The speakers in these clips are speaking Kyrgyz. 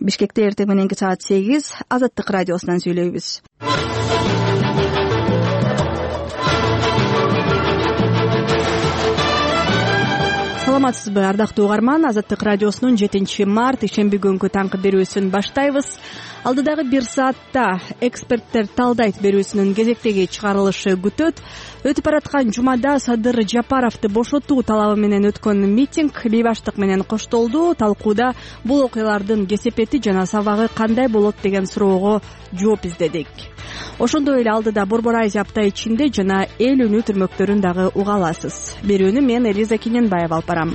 Бишкекте эртең мененки саат 8 Азаттык радиосунан сүйлөйбүз. Саламатсызбы, ардактуу угарман? Азаттык радиосунун 7-март ишемби күнгү таңкы берүүсүн баштайбыз. Алдыдагы бир саатта эксперттер талдайт берүүсүнүн кезектеги чыгарылышы күтөт. Өтүп бараткан жумада Садыр Жапаровду бошотуу талабы менен өткөн митинг бейбаштык менен коштолду. Талкууда бул окуялардын кесепети жана сабагы кандай болот деген суроого жооп издедик. Ошондой эле алдыда Борбор Азия апта ичинде жана эл үнү түрмөктөрүн дагы уга аласыз. Берүүнү мен Элиза Кененбаева алып барам.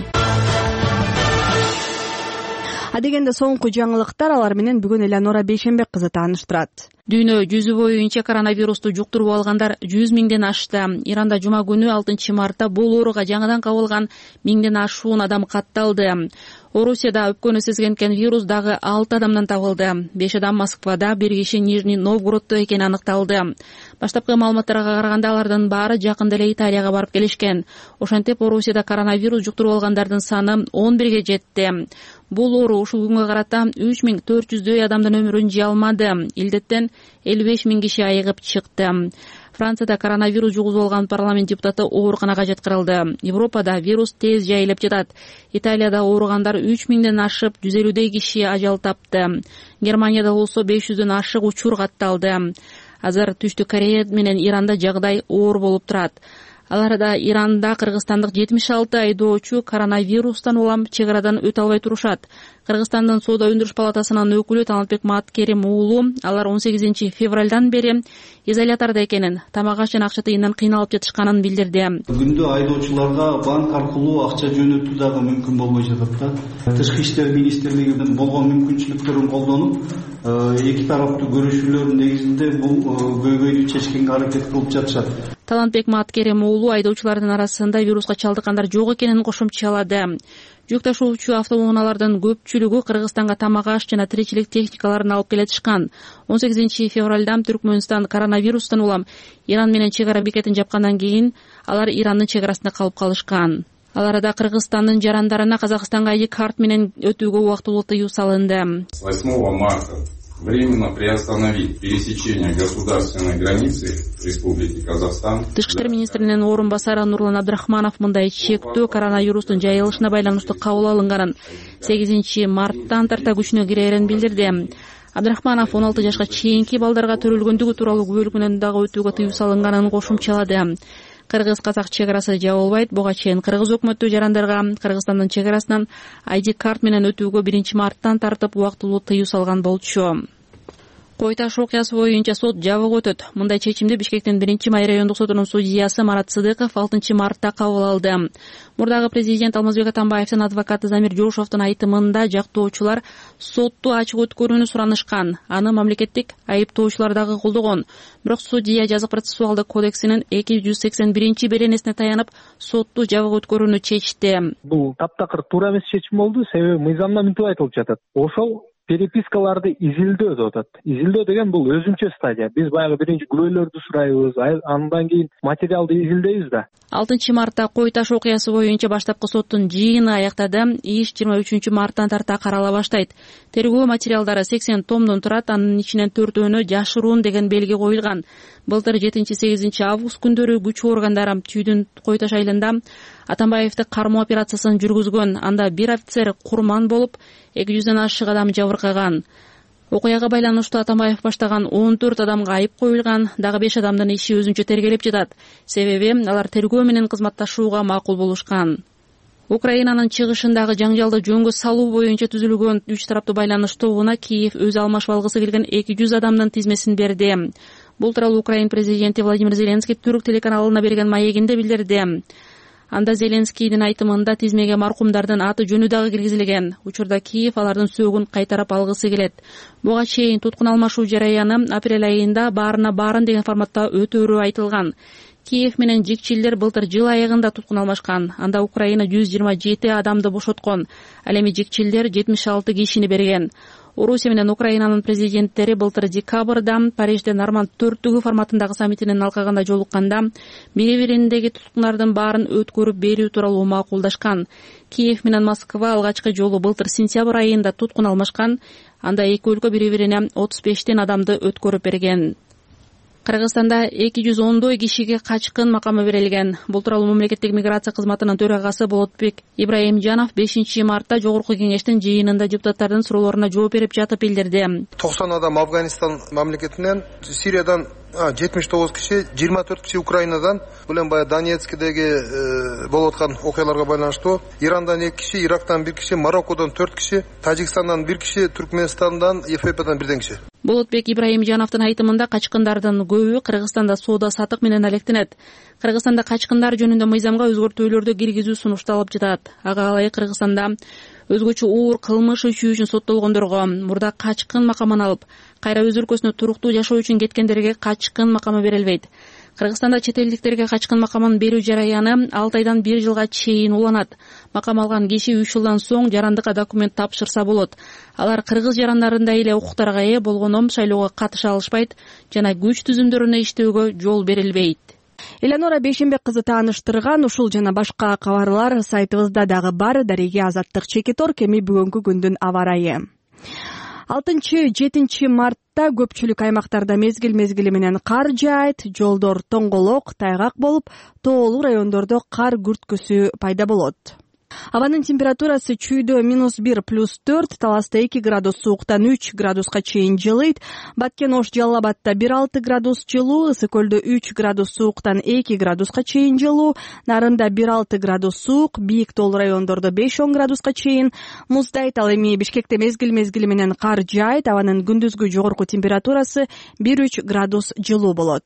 Адегенде соңку жаңылыктар, алар менен бүгүн Элеонора Бейшенбек кызы тааныштырат. Дүйнө жүзү боюнча коронавирусту жуктуруп алгандар 100 миңден ашты. Иранда жума күнү 6 мартта бул ооруга жаңыдан кабылган 1000ден ашуун адам катталды. Орусияда өпкөнү сезгенкен вирус дагы 6 адамдан табылды. 5 адам Москвада, 1 киши Нижний Новгороддо экени аныкталды. Баштапкы маалыматтарга караганда алардын баары жакында эле Италияга барып келишкен. Ошентип Орусияда коронавирус жуктуруп алгандардын саны 11ге жетти. Бул оору ушул күнгө карата 3400дөй адамдын өмүрүн жей алмады. Илдеттен 55 миң киши айыгып чыкты. Францияда коронавирус жугузуп алган парламент депутаты ооруканага жаткырылды. Европада вирус тез жайылып жатат. Италияда ооругандар 3 миңден ашып, 150дөй киши ажал тапты. Германияда болсо 500дөн ашык учур катталды. Азыр Түштүк Корея менен Иранда жагдай оор болуп турат. Аларда Иранда кыргызстандык 76 айдоочу коронавирустан улам чек арадан өтө албай турушат. Кыргызстандын соода өндүрүш палатасынын өкүлү Талантбек Маткерим уулу алар 18 февралдан бери изолятордо экенин, тамак аш жана акча тыйындан кыйналып жатышканын билдирди. Күндө айдоочуларга банк аркылуу акча жөнөтүү дагы мүмкүн болбой жатат да. Тышкы иштер министрлигинин болгон мүмкүнчүлүктөрүн колдонуп, эки тараптуу көрүшүүлөр негизинде бул көйгөйдү чечкенге аракет кылып жатышат. Талантбек Маткерим уулу айдоочулардын арасында вируска чалдыккандар жок экенин кошумчалады. Жүк ташуучу автоунаалардын көпчүлүгү Кыргызстанга тамак аш жана тиричилик техникаларын алып келетишкан. 18 февралда Түркмөнстан коронавирустан улам Иран менен чек ара бекетин жапкандан кийин алар Ирандын чек арасында калып калышкан. Ал арада Кыргызстандын жарандарына Казакстанга ID карт менен өтүүгө убактылуу тыюу салынды. С 8 марта временно приостановить пересечение государственной границы Республики Казахстан. Тышкы иштер министринин орун басары Нурлан Абдрахманов мындай чектөө коронавирустун жайылышына байланыштуу кабыл алынганын 8 марттан тарта күчүнө кирерин билдирди. Абдрахманов 16 жашка чейинки балдарга төрөлгөндүгү тууралуу бөлүгүнөн дагы өтүүгө тыюу салынганын кошумчалады. Кыргыз-казак чек арасы жабылбайт. Буга чейин кыргыз өкмөтү жарандарга Кыргызстандын чек арасынан ID карт менен өтүүгө 1 марттан тартып убактылуу тыюу салган болчу. Кой таш окуясы боюнча сот жабык өтөт. Мындай чечимди Бишкектин 1-Май райондук сотунун судьясы Марат Сыдыков 6 мартта кабыл алды. Мурдагы президент Алмазбек Атамбаевдин адвокаты Замир Жошовдун айтымында жактоочулар сотту ачык өткөрүүнү суранышкан. Аны мамлекеттик айыптоочулар дагы колдогон. Бирок судья жазык процессуалдык кодексинин 281 беренесине таянып сотту жабык өткөрүүнү чечти. Бул таптакыр туура эмес чечим болду, себеби мыйзамда мынтип айтылып жатат. Ошол перепискаларды изилдөө деп атат. Изилдөө деген бул өзүнчө стадия. Биз баягы биринчи күбөлөрдү сурайбыз, андан кийин материалды изилдейбиз да. 6 мартта Кой таш окуясы боюнча баштапкы соттун жыйыны аяктады. Иш 23 марттан тарта карала баштайт. Тергөө материалдары 80 томдон турат, анын ичинен 4-өнө жашыруун деген белги коюлган. Былтыр 7-8 август күндөрү күч органдары Түйдүн Кой таш айылында Атамбаевди кармоо операциясын жүргүзгөн. Анда бир офицер курман болуп, 200дөн ашык адам жабыркаган. Окуяга байланыштуу Атамбаев баштаган 14 адамга айып коюлган, дагы 5 адамдын иши өзүнчө тергелеп жатат. Себеби алар тергөө менен кызматташууга макул болушкан. Украинанын чыгышындагы жаңжалды жөнгө салуу боюнча түзүлгөн 3 тараптуу байланыш тобуна Киев өзү алмашып алгысы келген 200 адамдын тизмесин берди. Бул тууралуу Украин президенти Владимир Зеленский Түрк телеканалына берген маегинде билдирди. Анда Зеленскийдин айтымында тизмеге маркумдардын аты жөнү дагы киргизилген. Учурда Киев алардын сөөгүн кайтарып алгысы келет. Буга чейин туткун алмашуу жараяны апрель айында баарына деген форматта өтөөрү айтылган. Киев менен жикчилдер былтыр жыл айыгында туткун алмашкан. Анда Украина 127 адамды бошоткон. Ал эми жикчилдер 76 кишини берген. Орусия менен Украинанын президенттери былтыр декабрда Парижде Норманд 4 форматындагы саммитинин алкагында жолукканда бири бириндеги туткундардын баарын өткөрүп берүү тууралуу макулдашкан. Киев менен Москва алгачкы жолу былтыр сентябрь айында туткун алмашкан. Анда эки өлкө бири бирине 35 адамды өткөрүп берген. Кыргызстанда 210 кишиге качкын макамы берилген. Бул тууралуу мамлекеттик миграция кызматынын төрагасы Болотбек Ибраимжанов 5 мартта жогорку кеңештин жыйынында депутаттардын суроолоруна жооп берип жатып билдирди. 90 адам Афганистан мамлекетинен, Сириядан 79 киши, 24 киши Украинадан, булем бая Донецкдеги болуп аткан окуяларга байланыштуу, Ирандан 2 киши, Ирактан 1 киши, Мароккодон 4 киши, Тажикстандан 1 киши, Түркменистандан, Эфиопиядан 1 киши. Болотбек Ибраимжановдун айтымында качкындардын көбү Кыргызстанда соода сатык менен алектенет. Кыргызстанда качкындар жөнүндө мыйзамга өзгөртүүлөрдү киргизүү сунушталып жатат. Ага ылайык Кыргызстанда өзгөчө оор кылмыш иши үчүн соттолгондорго мурда качкын макамын алып, кайра өз өлкөсүнө туруктуу жашоо үчүн кеткендерге качкын макамы берилбейт. Кыргызстанда чет элдиктерге качкын макамын берүү жараяны 6 айдан 1 жылга чейин уланат. Макам алган киши 3 жылдан соң жарандыкка документ тапшырса болот. Алар кыргыз жарандарындай эле укуктарга ээ болгондо шайлоого катыша алышпайт жана күч түзүмдөрүнө иштөөгө жол берилбейт. Эленора Бейшембек кызы тааныштырган ушул жана башка кабарлар сайтыбызда дагы бар. Дареге Азаттык Чекитор, кеми бүгүнкү күндүн аба ырайы. 6-7 мартта көпчүлүк аймактарда мезгил менен кар жаайт, жолдор тоңголок, тайгак болуп, тоолуу райондордо кар күрткүсү пайда болот. Абанын температурасы чүйдө -1 + 4, Таласта 2 градус сууктан 3 градуска чейин жылыйт. Баткен Ош Жалал-Абадта 1-6 градус жылуу, Ысык көлдө 3 градус сууктан 2 градуска чейин жылуу, Нарында 1-6 градус суук, бийик тоолуу райондордо 5-10 градуска чейин муздайт. Ал эми Бишкекте мезгил менен кар жаайт. Абанын күндүзгү жогорку температурасы 1-3 градус жылуу болот.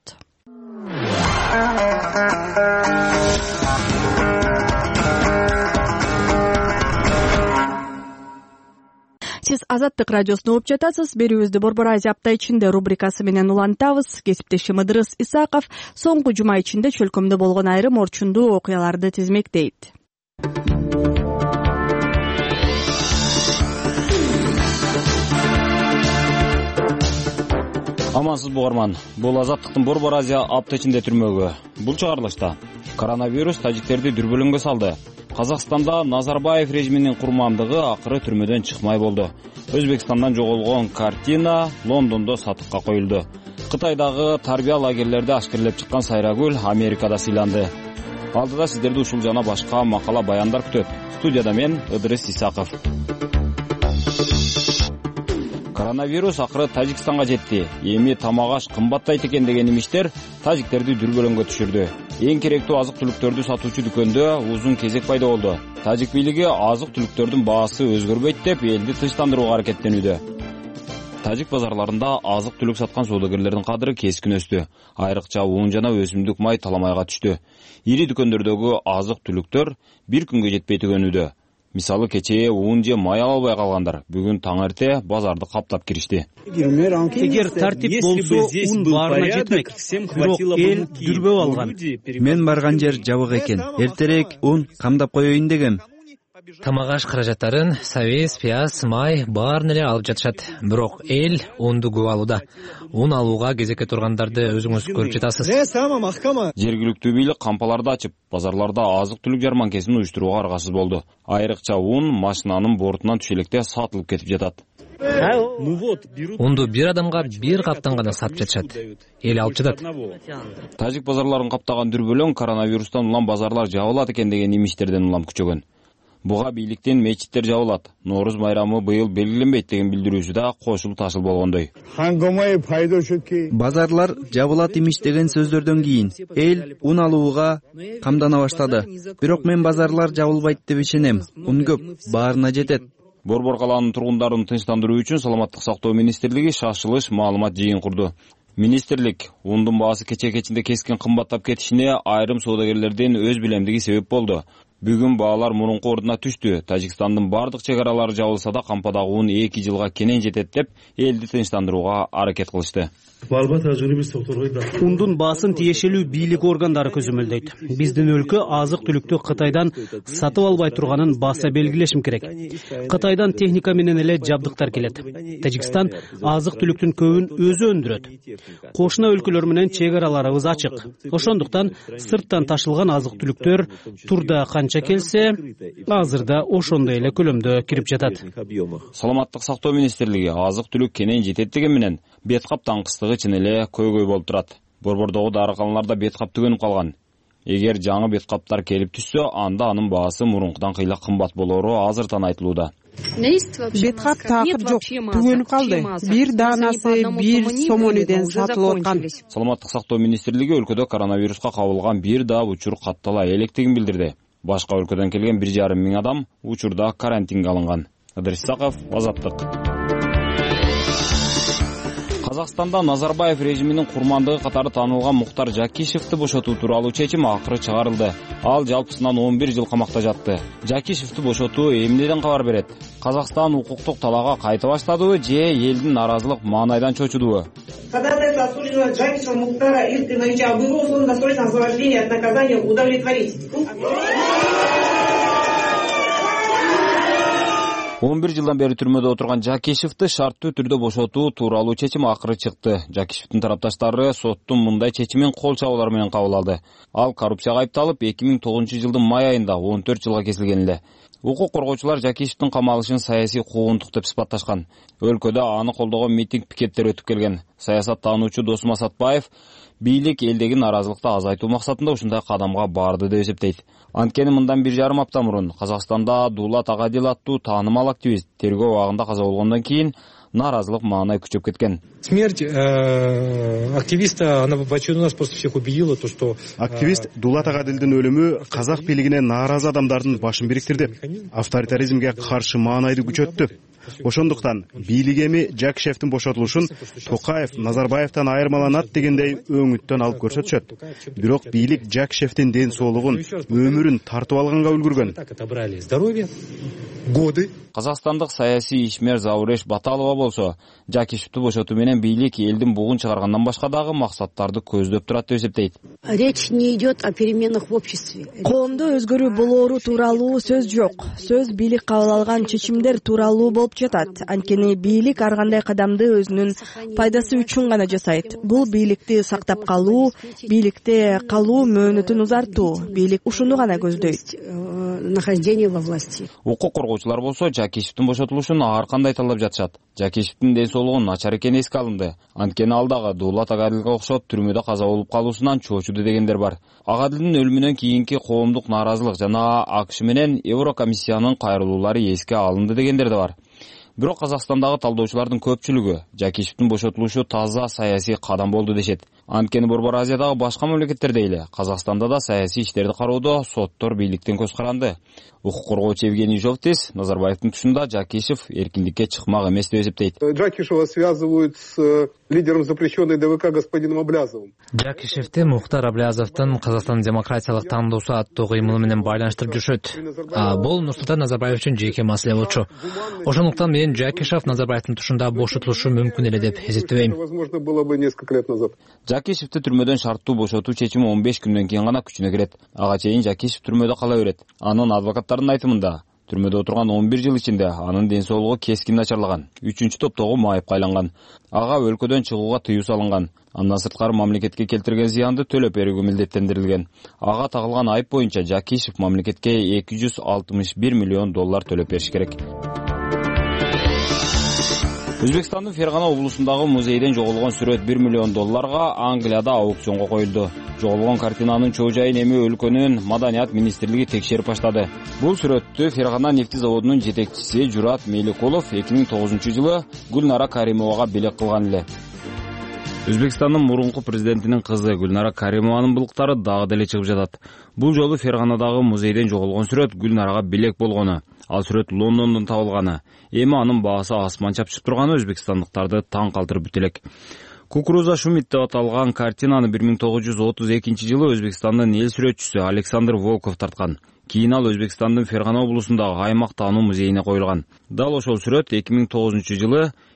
Сиз Азаттык радиосуну угуп жатасыз. Берүүбүздү Борбор Азия апта ичинде рубрикасы менен улантабыз. Кесиптешим Ыдырыс Исаков соңку жума ичинде чөлкөмдө болгон айрым орчундуу окуяларды тизмектейт. Амансыз угарман. Бул Азаттыктын Борбор Азия апта ичинде түрмөгү. Бул чыгарылышта коронавирус тажиктерди дүрбөлөңгө салды. Казакстанда Назарбаев режиминин курмандыгы акыры түрмөдөн чыкмай болду. Өзбекстандан жоголгон картина Лондондо сатыкка коюлду. Кытайдагы тарбия лагерлерде ашкерлеп чыккан Сайрагүл Америкада сыйланды. Алдыда сиздерди ушул жана башка макала баяндар күтөт. Студияда мен Ыдырыс Исаков. Коронавирус акыры Тажикстанга жетти. Эми тамак аш кымбаттайт экен деген имиштер тажиктерди дүрбөлөңгө түшүрдү. Эң керектүү азык-түлүктөрдү сатуучу дүкөндө узун кезек пайда болду. Тажик бийлиги азык-түлүктөрдүн баасы өзгөрбөйт деп элди тынчтандырууга аракеттенүүдө. Тажик базарларында азык-түлүк саткан соодагерлердин кадыры кескин өстү. Айрыкча уун жана өсүмдүк май таламайга түштү. Ири дүкөндөрдөгү азык-түлүктөр бир күнгө жетпей төгөнүүдө. Мисалы кечээ уун же май ала албай калгандар бүгүн таң эрте базарды каптап киришти. Эгер тартип болсо уун баарына жетмек. Бирок эл дүрбөп алган. Мен барган жер жабык экен. Эртерээк уун камдап коеюн дегем. Тамак аш каражаттарын сабиз, пияз, май баарын эле алып жатышат. Бирок эл уунду көп алууда. Уун алууга кезекке тургандарды өзүңүз көрүп жатасыз. Жергиликтүү бийлик кампаларды ачып, базарларда азык-түлүк жарманкесин уюштурууга аргасыз болду. Айрыкча уун машинанын бортунан түшө электе сатылып кетип жатат. Уунду бир адамга бир каптан гана сатып жатышат. Эл алып жатат. Тажик базарларын каптаган дүрбөлөң коронавирустан улам базарлар жабылат экен деген имиштерден улам күчөгөн. Буга бийликтен мечиттер жабылат. Нооруз майрамы быйыл белгиленбейт деген билдирүүсү да кошулуп ташыл болгондой. Базарлар жабылат имиш деген сөздөрдөн кийин эл уун алууга камдана баштады. Бирок мен базарлар жабылбайт деп ишенем. Уун көп, баарына жетет. Борбор калаанын тургундарын тынчтандыруу үчүн Саламаттык сактоо министрлиги шашылыш маалымат жыйын курду. Министрлик уундун баасы кечинде кескин кымбаттап кетишине айрым соодагерлердин өз билемдиги себеп болду. Бүгүн баалар мурунку ордуна түштү. Тажикстандын бардык чек аралары жабылса да кампадагы уун 2 жылга кенен жетет деп элди тынчтандырууга аракет кылышты. Ундун баасын тиешелүү бийлик органдары көзөмөлдөйт. Биздин өлкө азык түлүктү Кытайдан сатып албай турганын баса белгилешим керек. Кытайдан техника менен эле жабдыктар келет. Тажикстан азык түлүктүн көбүн өзү өндүрөт. Кошуна өлкөлөр менен чек араларыбыз ачык. Ошондуктан сырттан ташылган азык түлүктөр турда канча келсе, азырда ошондой эле көлөмдө кирип жатат. Саламаттык сактоо министрлиги азык түлүк кенен жетет деген менен беткап таңкыстыгы чын эле көйгөй болуп турат. Борбордогу дарыканаларда беткап түгөнүп калган. Эгер жаңы беткаптар келип түшсө, анда анын баасы мурункудан кыйла кымбат болору азыртан айтылууда. Беткап такыр жок, түгөнүп калды. Бир даанасы 1 сомонуден сатылып аткан. Саламаттык сактоо министрлиги өлкөдө коронавируска кабылган бир да учур каттала электигин билдирди. Башка өлкөдөн келген 1,5 миң адам учурда карантинге алынган. Ыдырыс Исаков, Азаттык. Казакстанда Назарбаев режиминин курмандыгы катары таанылган Мухтар Жакишевди бошотуу тууралуу чечим акыры чыгарылды. Ал жалпысынан 11 жыл камакта жатты. Жакишевди бошотуу эмнеден кабар берет? Казакстан укуктук талаага кайта баштадыбы же элдин наразылык маанайдан чочудубу? Ходатайство осужденного Жакишева Мухтара Илкиновича было условно досрочное освобождение от наказания удовлетворить. 11 жылдан бери түрмөдө отурган Жакишевди шарттуу түрдө бошотуу тууралуу чечим акыры чыкты. Жакишевдин тарапташтары соттун мындай чечимин кол чабуулар менен кабыл алды. Ал коррупцияга айыпталып 2009 жылдын май айында 14 жылга кесилген эле. Укук коргоочулар Жакишевдин камалышын саясий куугунтук деп сыпатташкан. Өлкөдө аны колдогон митинг пикеттер өтүп келген. Саясаттануучу Досмон Асатбаев бийлик элдеги наразылыкты азайтуу максатында ушундай кадамга барды деп эсептейт. Анткени мындан 1,5 апта мурун Казакстанда Дулат Агадил аттуу таанымал активист тергөө абагында каза болгондон кийин наразылык маанай күчөп кеткен. Смерть активиста, она в очередной раз просто всех убедила, то что активист Дулат Агадилдин өлүмү казак бийлигине нааразы адамдардын башын бириктирди. Авторитаризмге каршы маанайды күчөттү. Ошондуктан бийлик эми Жакишевдин бошотулушун Токаев Назарбаевтан айырмаланат дегендей өңүттөн алып көрсөтүшөт. Бирок бийлик Жакишевдин ден соолугун, өмүрүн тартып алганга үлгүргөн. Казакстандык саясий ишмер Зауреш Баталова болсо, Жакишевди бошотуу менен бийлик элдин бугун чыгаргандан башка дагы максаттарды көздөп турат деп эсептейт. Речь не идет о переменах в обществе. Коомдо өзгөрүү болоору тууралуу сөз жок. Сөз бийлик кабыл алган чечимдер тууралуу болуп жатат. Анткени бийлик ар кандай кадамды өзүнүн пайдасы үчүн гана жасайт. Бул бийликти сактап калуу, бийликте калуу мөөнөтүн узартуу. Бийлик ушуну гана көздөйт. Нахождение во власти. Укук коргоочулар болсо Жакишевдин бошотулушун ар кандай талап жатышат. Жакишевдин ден соолугу начар экени эске алынды. Анткени ал дагы Дулат Агадилге окшоп түрмөдө каза болуп калуусунан чочуду дегендер бар. Агадилдин өлүмүнөн кийинки коомдук нааразылык жана АКШ менен Еврокомиссиянын кайрылуулары эске алынды дегендер да бар. Бирок Казакстандагы талдоочулардын көпчүлүгү Жакишевдин бошотулушу таза саясий кадам болду дешет. Анткени Борбор Азиядагы башка мамлекеттерде эле Казакстанда да саясий иштерди кароодо соттор бийликтен көз каранды. Укук коргоочу Евгений Жовтис Назарбаевдин тушунда Жакишев эркиндикке чыкмак эмес деп эсептейт. Жакишева связывают с лидером запрещенной ДВК господином Аблязовым. Жакишевди Мухтар Аблязовдун Казакстан демократиялык тандоосу аттуу кыймылы менен байланыштырып жүрүшөт. Бул Нурсултан Назарбаев үчүн жеке маселе болчу. Ошондуктан мен Жакишев Назарбаевдин тушунда бошотулушу мүмкүн эле деп эсептебейм. Возможно, было бы несколько лет назад. Жакишевди түрмөдөн шарттуу бошотуу чечими 15 күндөн кийин гана күчүнө кирет. Ага чейин Жакишев түрмөдө кала берет. Анын адвокаттарынын айтымында түрмөдө отурган 11 жыл ичинде анын ден соолугу кескин начарлаган. 3-чү топтогу майыпка айланган. Ага өлкөдөн чыгууга тыюу салынган. Андан сырткары мамлекетке келтирген зыянды төлөп берүүгө милдеттендирилген. Ага тагылган айып боюнча Жакишев мамлекетке $261 миллион төлөп бериш керек. Өзбекстандын Фергана облусундагы музейден жоголгон сүрөт $1 миллион Англияда аукционго коюлду. Жоголгон картинанын чоо жайын эми өлкөнүн маданият министрлиги текшерип баштады. Бул сүрөттү Фергана нефти заводунун жетекчиси Журат Меликулов 2009 жылы Гүлнара Каримовага белек кылган эле. Өзбекстандын мурунку президентинин кызы Гүлнара Каримованын былыктары дагы деле чыгып жатат. Бул жолу Ферганадагы музейден жоголгон сүрөт Гүлнарага белек болгону. Ал сүрөт Лондондон табылганы. Эми анын баасы асман чапчып турганы өзбекстандыктарды таң калтырып бүт элек. Кукуруза Шумит деп аталган картинаны 1932 жылы Өзбекстандын эл сүрөтчүсү Александр Волков тарткан. Кийин ал Өзбекстандын Фергана облусундагы аймак таануу музейине коюлган. Дал ошол сүрөт 2009 жылы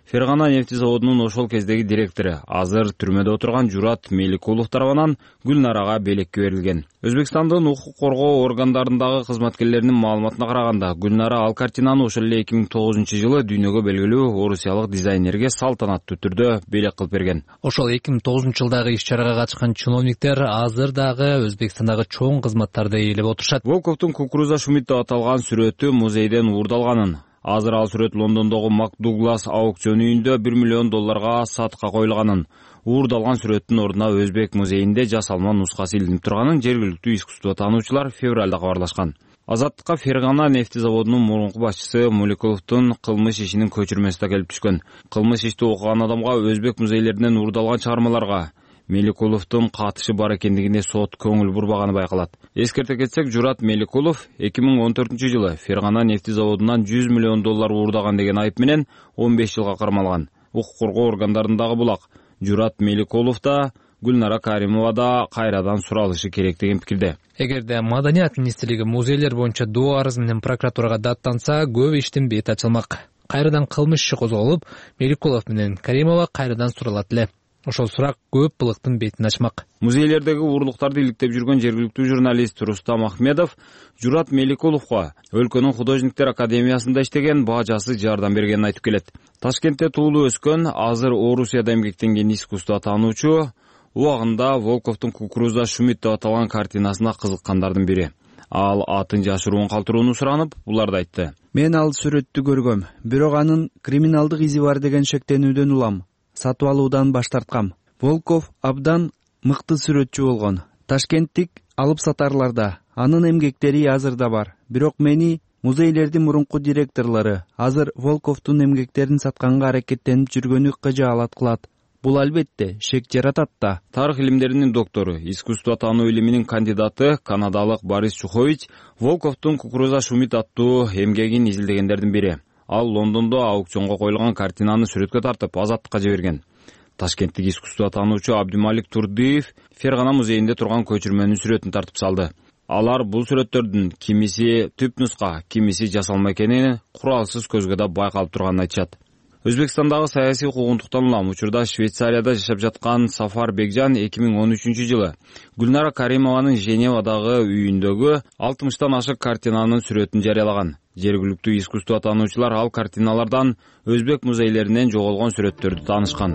Фергана нефти заводунун ошол кездеги директору, азыр түрмөдө отурган Журат Меликулов тарабынан Гүлнарага белекке берилген. Өзбекстандын укук коргоо органдарындагы кызматкерлеринин маалыматына караганда, Гүлнара ал картинаны ошол эле 2009-жылы дүйнөгө белгилүү орусиялык дизайнерге салтанаттуу түрдө белек кылып берген. Ошол 2009-жылдагы иш-чарага катышкан чиновниктер азыр дагы Өзбекстандагы чоң кызматтарды ээлеп отурушат. Волковдун кукуруза Шумит деп аталган сүрөтү музейден уурдалганын, азыр ал сүрөт Лондондогу Макдуглас аукцион үйүндө $1 миллион сатыкка коюлганын, уурдалган сүрөттүн ордуна Өзбек музейинде жасалма нускасы илинип турганын жергиликтүү искусство таануучулар февралда кабарлашкан. Азаттыкка Фергана нефти заводунун мурунку башчысы Муликуловдун кылмыш ишинин көчүрмөсү да келип түшкөн. Кылмыш ишти окуган адамга Өзбек музейлеринен уурдалган чыгармаларга Меликуловдун катышы бар экендигине сот көңүл бурбаганы байкалат. Эскерте кетсек, Журат Меликулов 2014-жылы Фергана нефти заводунан $100 миллион уурдаган деген айып менен 15 жылга кармалган. Укук коргоо органдарындагы булак. Журат Меликулов да, Гүлнара Каримова да кайрадан суралышы керек деген пикирде. Эгерде Маданият министрлиги музейлер боюнча доо арыз менен прокуратурага даттанса, көп иштин бети ачылмак. Кайрадан кылмыш иши козголуп, Меликулов менен Каримова кайрадан суралат эле. Ошол сурак көп былыктын бетин ачмак. Музейлердеги уурлуктарды иликтеп жүргөн жергиликтүү журналист Рустам Ахмедов Журат Меликуловго өлкөнүн художниктер академиясында иштеген бажасы жардам бергенин айтып келет. Ташкентте туулуп өскөн, азыр Орусияда эмгектенген искусство таануучу убагында Волковдун кукуруза Шумит деп аталган картинасына кызыккандардын бири. Ал атын жашыруун калтырууну суранып, буларды айтты. Мен ал сүрөттү көргөм, бирок анын криминалдык изи бар деген шектенүүдөн улам. Сатып алуудан баш тарткам. Волков абдан мыкты сүрөтчү болгон. Ташкенттик алып сатарларда анын эмгектери азыр да бар. Бирок мени музейлердин мурунку директорлору азыр Волковдун эмгектерин сатканга аракеттенип жүргөнү кыжаалат кылат. Бул албетте шек жаратат да. Тарых илимдеринин доктору, искусство таануу илиминин кандидаты канадалык Борис Чухович Волковдун кукуруза Шумит аттуу эмгегин изилдегендердин бири. Ал Лондондо аукционго коюлган картинаны сүрөткө тартып Азаттыкка жиберген. Ташкенттик искусство таануучу Абдималик Турдиев Фергана музейинде турган көчүрмөнүн сүрөтүн тартып салды. Алар бул сүрөттөрдүн кимиси түп нуска, кимиси жасалма экени куралсыз көзгө да байкалып турганын айтышат. Өзбекстандагы саясий куугунтуктан улам учурда Швейцарияда жашап жаткан Сафар Бекжан 2013-жылы Гүлнара Каримованын Женевадагы үйүндөгү 60тан ашык картинанын сүрөтүн жарыялаган. Жергиликтүү искусство таануучулар ал картиналардан Өзбек музейлеринен жоголгон сүрөттөрдү таанышкан.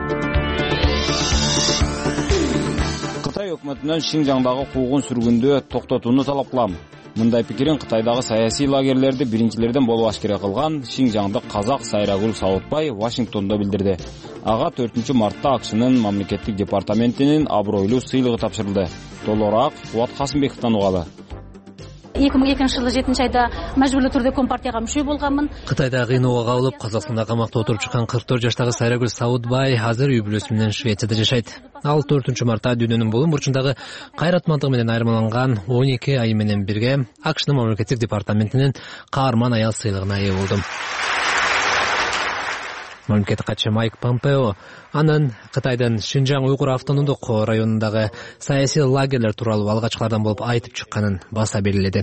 Кытай өкмөтүнөн Шинжаңдагы куугун сүргүндү токтотууну талап кылам. Мындай пикирин Кытайдагы саясий лагерлерди биринчилерден болуп ашкере кылган шиңжаңдык казак Сайрагүл Сауытбай Вашингтондо билдирди. Ага 4-мартта АКШнын мамлекеттик департаментинин абройлуу сыйлыгы тапшырылды. Толугураак Кубат Касымбековдон угалы. 2002-жылы 7-айда мажбурлуу түрдө Компартияга мүчө болгонмун. Кытайда кыйноого кабылып, Казакстанда камакта отуруп чыккан 44 жаштагы Сайрагүл Сауытбай азыр үй бүлөсү менен Швецияда жашайт. Ал 4-мартта дүйнөнүн булуун бурчундагы кайратмандыгы менен айырмаланган 12 ай менен бирге АКШнын мамлекеттик департаментинин каарман аял сыйлыгына ээ болду. Мамлекеттик катчы Майк Помпео анын Кытайдын Шинжаң уйгур автономдук районундагы саясий лагерлер тууралуу алгачкылардан болуп айтып чыкканын баса белгиледи.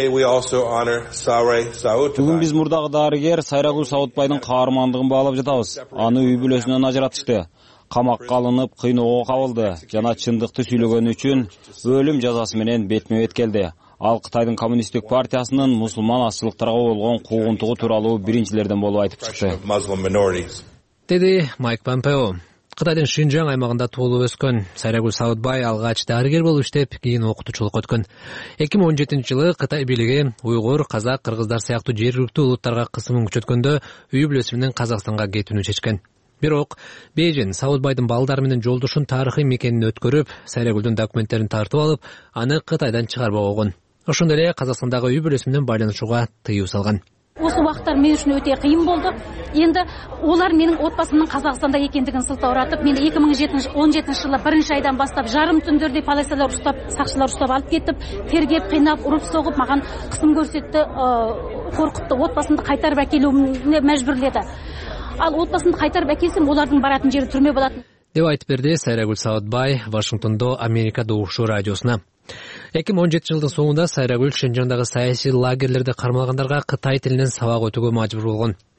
Бүгүн биз мурдагы дарыгер Сайрагүл Сауытбайдын каармандыгын баалап жатабыз. Аны үй бүлөсүнөн ажыратышты. Камакка алынып, кыйноого кабылды жана чындыкты сүйлөгөнү үчүн өлүм жазасы менен бетме-бет келди. Ал Кытайдын коммунисттик партиясынын мусулман азчылыктарга болгон куугунтугу тууралуу биринчилерден болуп айтып чыкты. Деди Майк Помпео. Кытайдын Шинжаң аймагында туулуп өскөн Сайрагүл Сауытбай алгач дарыгер болуп иштеп, кийин окутуучулук өткөн. 2017-жылы Кытай бийлиги уйгур, казак, кыргыздар сыяктуу жергиликтүү улуттарга кысымын күчөткөндө үй бүлөсү менен Казакстанга кетүүнү чечкен. Бирок Бейжин Сауытбайдын балдары менен жолдошун тарыхый мекенин өткөрүп, Сайрагүлдүн документтерин тартып алып, аны Кытайдан чыгарбак болгон. Ошондой эле Казакстандагы үй бүлөсү менен байланышууга тыюу салган. Осы вакыттар мен үчүн өтө кыйын болду. Енді олар менің отбасымның Қазақстанда екендігін сылтауратып, мені 2017 жылы 1-айдан бастап жарым түндерде полициялар ұстап, сақшылар ұстап алып кетіп, тергеп, қинап, ұрып соғып, маған қысым көрсетті, қорқытты, отбасымды қайтарып әкелуіме мәжбүрледі. Ал отбасымды қайтарып әкелсем, олардың баратын жері түрме болатын. Деп айтып берди Сайрагүл Сауытбай Вашингтондо Америкада угушу радиосуна. 2017 жылдын соңунда Сайрагүл Шинжаңдагы саясий лагерлерде кармалгандарга Кытай тилинен сабак өтүүгө мажбур болгон.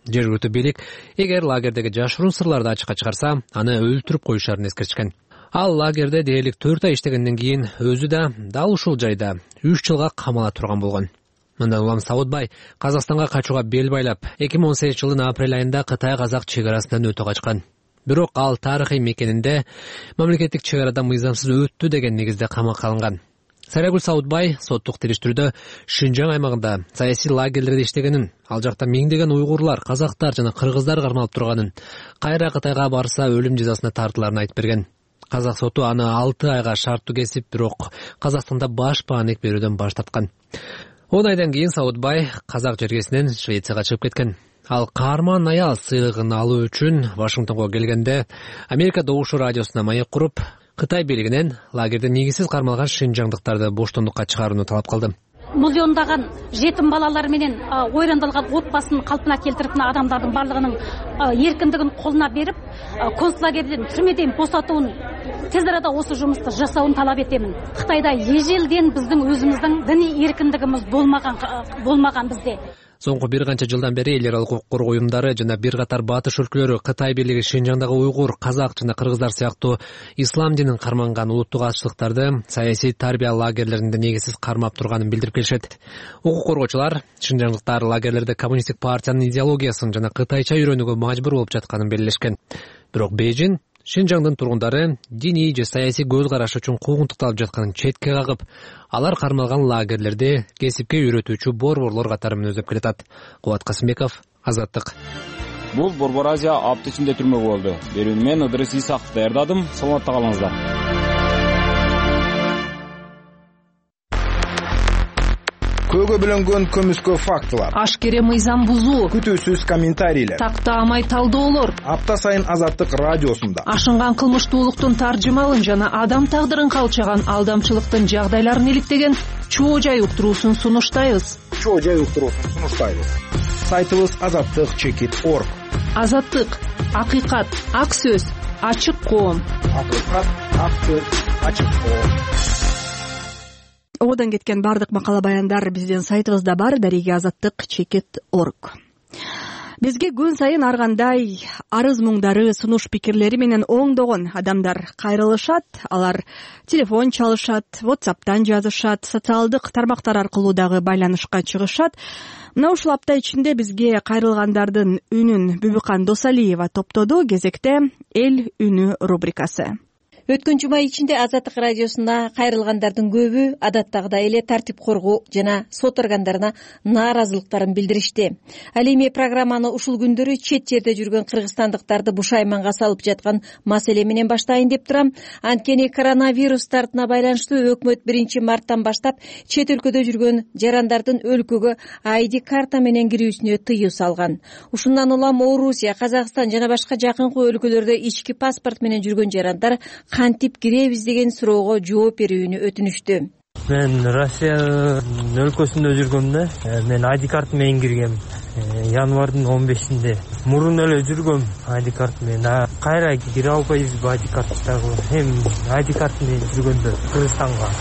Жергиликтүү бийлик эгер лагердеги жашыруун сырларды ачыкка чыгарса, аны өлтүрүп коюшарын эскертишкен. Ал лагерде дээрлик 4 ай иштегенден кийин өзү да дал ушул жайда 3 жылга камала турган болгон. Мындан улам Саудбай Казакстанга качууга бел байлап, 2018 жылдын апрель айында Кытай-Казак чек-арасынан өтө качкан. Бирок ал тарыхый мекенинде мамлекеттик чек-арада мыйзамсыз өттү деген негизде камакка алынган. Сарайгүл Саудбай соттук териштирүүдө Шинжаң аймагында саясий лагерлерде иштегенин, ал жакта миңдеген уйгурлар, казактар жана кыргыздар кармалып турганын, кайра Кытайга барса өлүм жазасына тартыларын айтып берген. Казак соту аны 6 айга шарттуу кесип, бирок Казакстанда баш бааник берүүдөн баш тарткан. 10 айдан кийин Саудбай казак жергесинен Швецияга чыгып кеткен. Ал каарман аял сыйлыгын алуу үчүн Вашингтонго келгенде Америка Добушу радиосуна маек куруп, Кытай бийлигинен лагерде негизсиз кармалган шинжаңдыктарды боштондукка чыгарууну талап кылды. Миллиондаган жетим балалар менен ойрандалган отбасын калпына келтирип адамдардын барлыгынын эркиндигин колуна берип, концлагерден, түрмөдөн босотуун, тез арада осы жумусту жасауын талап этемин. Кытайда эжелден биздин өзүбүздүн диний эркиндигибиз болмаган бизде. Соңку бир канча жылдан бери эл аралык укук коргоо уюмдары жана бир катар батыш өлкөлөрү Кытай бийлиги Шинжаңдагы уйгур, казак жана кыргыздар сыяктуу ислам динин карманган улуттук азчылыктарды саясий тарбия лагерлеринде негизсиз кармап турганын билдирип келишет. Укук коргоочулар шинжаңдыктар лагерлерде коммунисттик партиянын идеологиясын жана кытайча үйрөнүүгө мажбур болуп жатканын белгилешкен. Бирок Бейжин Шинжаңдын тургундары диний же саясий көз караш үчүн куугунтукталып жатканын четке кагып, алар кармалган лагерлерде кесипке үйрөтүүчү борборлор катарын өздөп келатат. Кубат Касымбеков, Азаттык. Бул Борбор Азия апта ичинде түрмөгө болду. Берүүнү мен Ыдырыс Исаков даярдадым. Саламатта калыңыздар. Көөгө бөлөнгөн көмүскө фактылар, ашкере мыйзам бузуу, күтүүсүз комментарийлер, тактаамай талдоолор апта сайын Азаттык радиосунда. Ашынган кылмыштуулуктун таржымалын жана адам тагдырын калчаган алдамчылыктын жагдайларын иликтеген чоо жай уктуруусун сунуштайбыз. Сайтыбыз azattik.org. Азаттык, акыйкат, ак сөз, ачык коом. Акыйкат, ак сөз, ачык коом. Одан кеткен бардык макала баяндар биздин сайтыбызда бар, azattik.org. Бизге күн сайын ар кандай арыз муңдары, сунуш пикирлери менен оңдогон адамдар кайрылышат. Алар телефон чалышат, WhatsApp'тан жазышат, социалдык тармактар аркылуу дагы байланышка чыгышат. Мына ушул апта ичинде бизге кайрылгандардын үнүн Бүбүкан Досалиева топтоду. Кезекте Эл үнү рубрикасы. Өткөн жума ичинде Азаттык радиосуна кайрылгандардын көбү адаттагыдай эле тартип коргоо жана сот органдарына нааразылыктарын билдиришти. Ал эми программаны ушул күндөрү чет жерде жүргөн кыргызстандыктарды бушайманга салып жаткан маселе менен баштайын деп турам. Анткени коронавирус тартына байланыштуу өкмөт 1-марттан баштап чет өлкөдө жүргөн жарандардын өлкөгө ID карта менен кирүүсүнө тыюу салган. Ушундан улам Орусия, Казакстан жана башка жакынкы өлкөлөрдө ички паспорт менен жүргөн жарандар кантип киребиз деген суроого жооп берүүнү өтүнүштү. Мен Россия өлкөсүндө жүргөм да. Мен ID карта менен киргем. Январдын 15-inde. Мурун эле жүргөм ID карта менен. Кайра кире албайбызбы ID картагы? Эми ID карта менен жүргөндө Кыргызстанга.